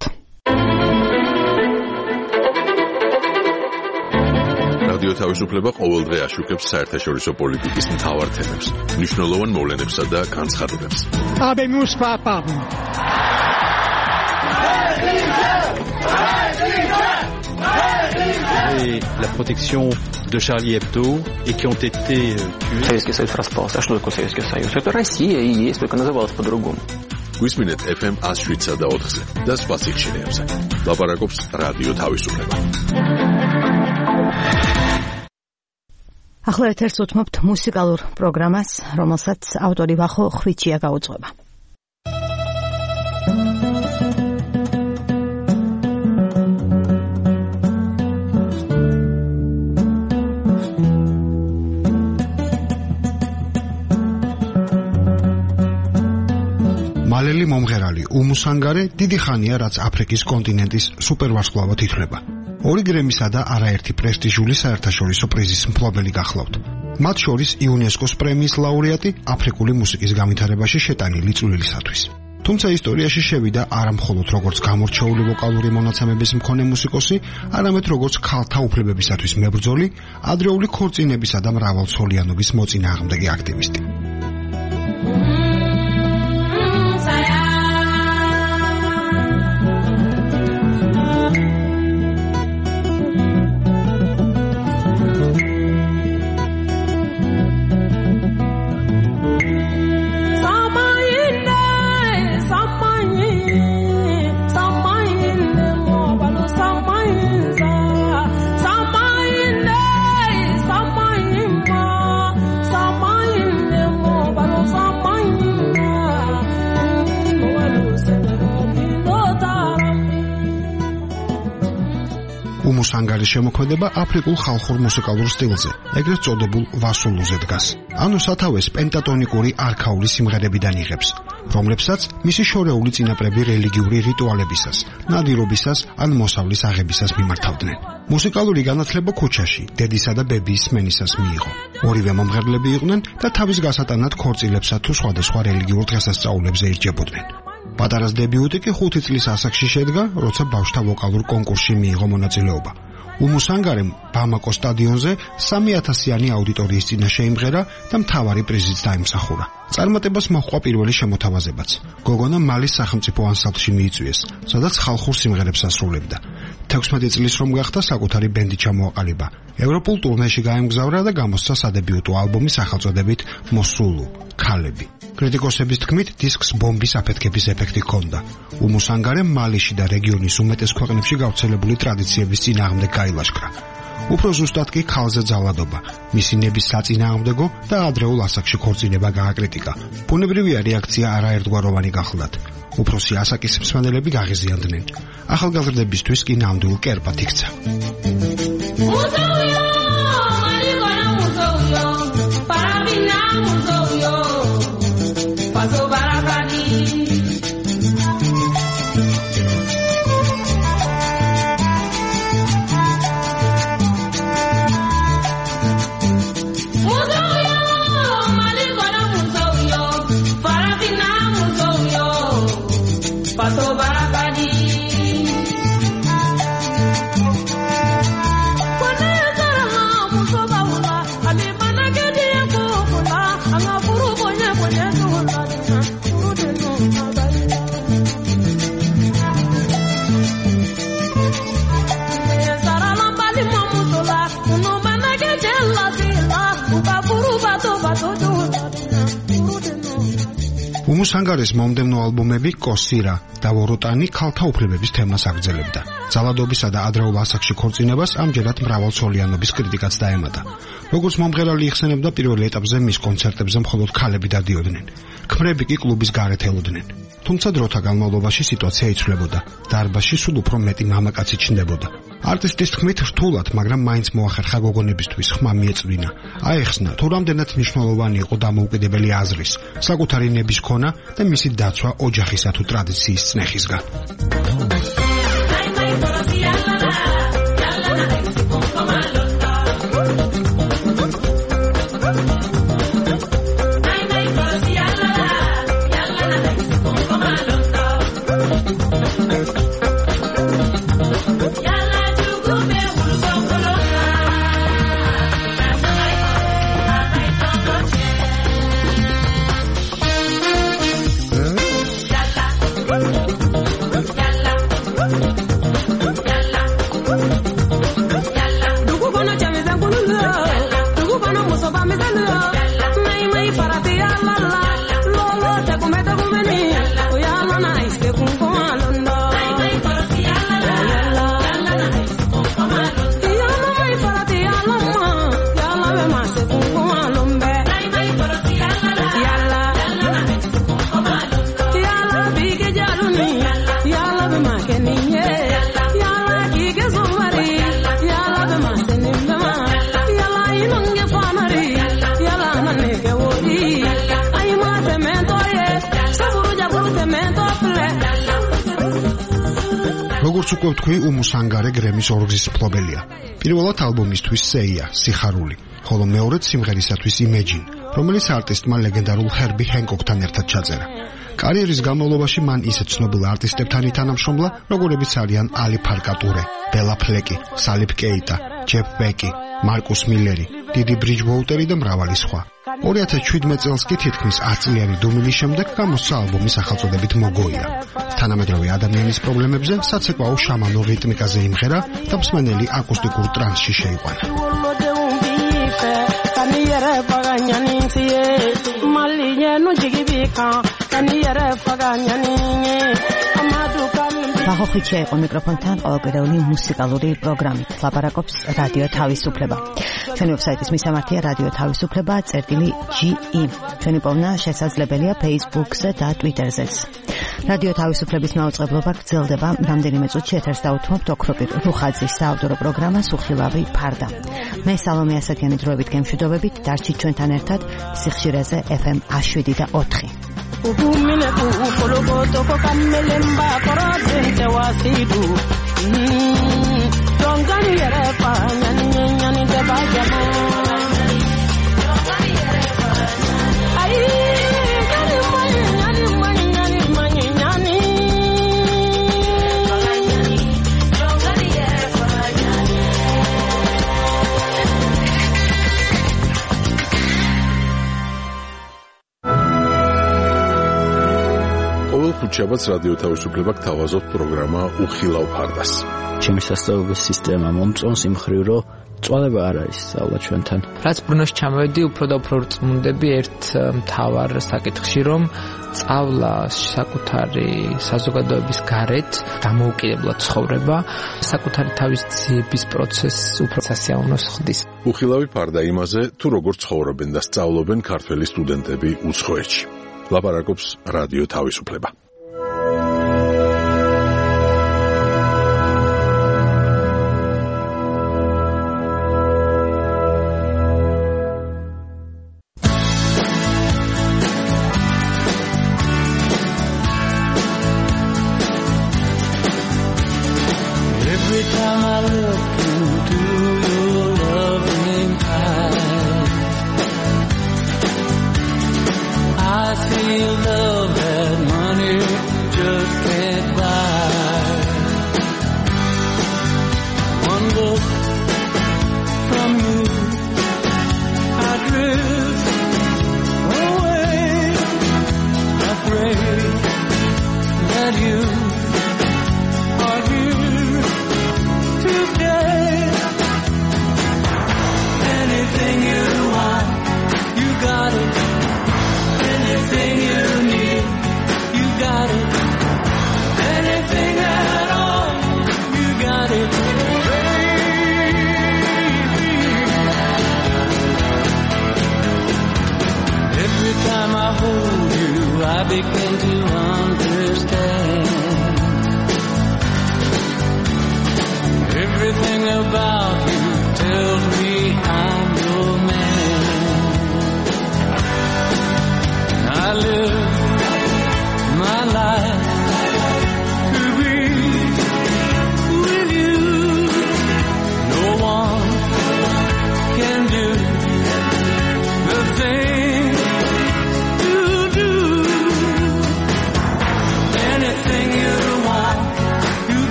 რადიო თავისუფლება ყოველდღე აშუქებს საერთაშორისო პოლიტიკის მთავარ თემებს, მნიშვნელოვან მოვლენებსა და განცხადებებს. Habemus papam. Et la protection de Charlie Hebdo et qui ont été tués. Советский Союз распался. А что такое Советский Союз? Это Россия и есть, только называлась по-другому. გვისმინეთ эф эм one oh seven და ოთხზე და სხვა სიხშირეებზე. ლაპარაკობს რადიო თავისუფლება. ახლა ეთერს უთმობთ მუსიკალურ პროგრამას, რომელსაც ავტორი ვახო ხვიჩია გაუძღვება. მალელი მომღერალი უმუსანგარე დიდი ხანია რაც აფრიკის კონტინენტის სუპერვარსკვლავად ითვლება. ორი გრემისა და არაერთი პრესტიჟული საერთაშორისო პრიზის მფლობელი გახლავთ. მათ შორის იუნესკოს პრემიის ლაურეატი აფრიკული მუსიკის განვითარებაში შეტანილი წვლილისათვის. თუმცა ისტორიაში შევიდა არა მხოლოდ როგორც გამორჩეული ვოკალური მონაცემების მქონე მუსიკოსი, არამედ როგორც ქალთა უფლებებისათვის მებრძოლი, ადრეული ქორწინებისა და მრავალცოლიანობის მოწინააღმდეგე აქტივისტი. უმუსანგარის შემოქმედება აფრიკულ ხალხურ მუსიკალურ სტილზე, ეგრეთ წოდებულ ვასულუზე დგას. ანუ სათავეს პენტატონიკური არქაული სიმღერებიდან იღებს, რომლებსაც მისი შორეული წინაპრები რელიგიური რიტუალებისას, ნადირობისას ან მოსავლის აღებისას მიმართავდნენ. მუსიკალური განათლება ქუჩაში, დედისა და ბებიის სმენისას მიიღო. ორივე მომღერლები იყვნენ და თავის გასატანად ქორწილებსა თუ სხვადასხვა რელიგიურ დღესასწაულებზე ირჯებოდნენ. პატარას დებიუტი კი ხუთი წლის ასაკში შედგა, როცა ბავშვთა ვოკალურ კონკურსში მიიღო მონაწილეობა. უმუსანგარემ ბამაკო სტადიონზე სამი ათასიანი აუდიტორიის წინაშე იმღერა და მთავარი პრიზიც დაიმსახურა. წარმატებას მოჰყვა პირველი შემოთავაზებაც. გოგონა მალის სახელმწიფო ანსამბლში მიიწვიეს, სადაც ხალხურ სიმღერებს ასრულებდა. თექვსმეტი წლის რომ გახდა, საკუთარი ბენდი ჩამოაყალიბა. ევროპულ ტურნეში გაემგზავრა და გამოსცა სადებიუტო ალბომი სახელწოდებით მოსულუ ქალები. კრიტიკოსების თქმით, დისკს ბომბის აფეთქების ეფექტი ჰქონდა. უმუსანგარემ მალიში და რეგიონის უმეტეს ქვეყნებში გავრცელებული ტრადიციების წინააღმდეგ გაილაშქრა. უფრო ზუსტად კი ქალზე ძალადობა, მისი ნების საწინააღმდეგო და ადრეულ ასაკში ქორწინება გააკრიტიკა. ბუნებრივია რეაქცია არაერთგვაროვანი გახლდათ. უფროსი ასაკის მსმენელები გაღიზიანდნენ. ახალგაზრდებისთვის კი ნამდვილ კერპად იქცა. უმუსანგარის მომდევნო ალბომები კოსირა და ვოროტანი ქალთა უფლებების თემას აგრძელებდა. ძალადობისა და ადრეულ ასაკში ქორწინებას ამჯერად მრავალცოლიანობის კრიტიკაც დაემატა. როგორც მომღერალი იხსენებდა, პირველ ეტაპზე მის კონცერტებზე მხოლოდ ქალები დადიოდნენ. ქმრები კი კლუბის გარეთ ელოდნენ. თუმცა დროთა განმავლობაში სიტუაცია იცვლებოდა. დარბაზში სულ უფრო მეტი მამაკაცი ჩნდებოდა. არტისტის თქმით, რთულად, მაგრამ მაინც მოახერხა გოგონებისთვის ხმა მიეწვინა. აეხსნა, თუ რამდენად მნიშვნელოვანი იყო დამოუკიდებელი აზრის, საკუთარი ნების ქონა და მისი დაცვა ოჯახისა თუ ტრადიციის წნეხისგან. როგორც უკვე ვთქვი, უმუსანგარე გრემის ორგზის მფლობელია. პირველად ალბომისთვის „სეია“ სიხარული, ხოლო მეორედ სიმღერისათვის „იმეჯინ“, რომელიც არტისტმა ლეგენდარულ ჰერბი ჰენკოკთან ერთად ჩაწერა. კარიერის განმავლობაში მან ისეთ ცნობილ არტისტებთან ითანამშრომლა, როგორებიც არიან ალი ფარკატურე, ბელა ფლეკი, სალიფ კეიტა, ჯეფ ბეკი, მარკუს მილერი, დიდი ბრიჯვოუტერი და მრავალი სხვა. ორი ათას შვიდმეტ წელს კი თითქმის ათწლიანი დუმილის შემდეგ გამოსცა ალბომი სახელწოდებით „მოგოია“. თანამედროვე ადამიანის პრობლემებზე საცეკვაო შამანურ რიტმიკაზე იმღერა და მსმენელი აკუსტიკურ ტრანსში შეიყვანა. ბაღოხიჩია იყო მიკროფონთან ყოველკვირეული მუსიკალური პროგრამით. ლაპარაკობს რადიო თავისუფლება. ჩვენი ვებსაიტის მისამართია რადიო თავისუფლება წერტილი ჯი ი. ჩვენი პოვნა შესაძლებელია Facebook-ზე და Twitter-ზეც. რადიო თავისუფლების მაუწყებლობა გრძელდება. რამდენიმე წუთში ეთერს დაუთმობთ ოქროპირ რუხაძის საავტორო პროგრამა „სუხილავი ფარდა“. მე სალომე ასათიანი დროებით გემშვიდობებით. დარჩით ჩვენთან ერთად სიხშირეზე ეფ ემ შვიდი და ოთხი. Ugumine ku pologoto ko kamelemba korobente wasidu Dongani yere pa nyani nyani de bajamo Ai nyani mani nyani mani nyani mani nyani Dongani yere pa nyani ხუთშაბათს რადიო თავისუფლება გთავაზობთ პროგრამა უხილავ ფარდას. ჩემი სასწავლებელი სისტემა მომწონს იმ ხრივ, რომ წვალება არ არის სწავლა ჩვენთან. რაც ბრუნოში ჩამოვედი, უფრო და უფრო რწმუნდები ერთ მთავარ საკითხში, რომ სწავლა საკუთარი საზოგადოების გარეთ დამოუკიდებლად ცხოვრება, საკუთარი თავის ძიების პროცესს უფრო სასიამოვნოს ხდის. უხილავი ფარდა იმაზე, თუ როგორ ცხოვრობენ და სწავლობენ ქართველი სტუდენტები უცხოეთში. ლაპარაკობს რადიო თავისუფლება.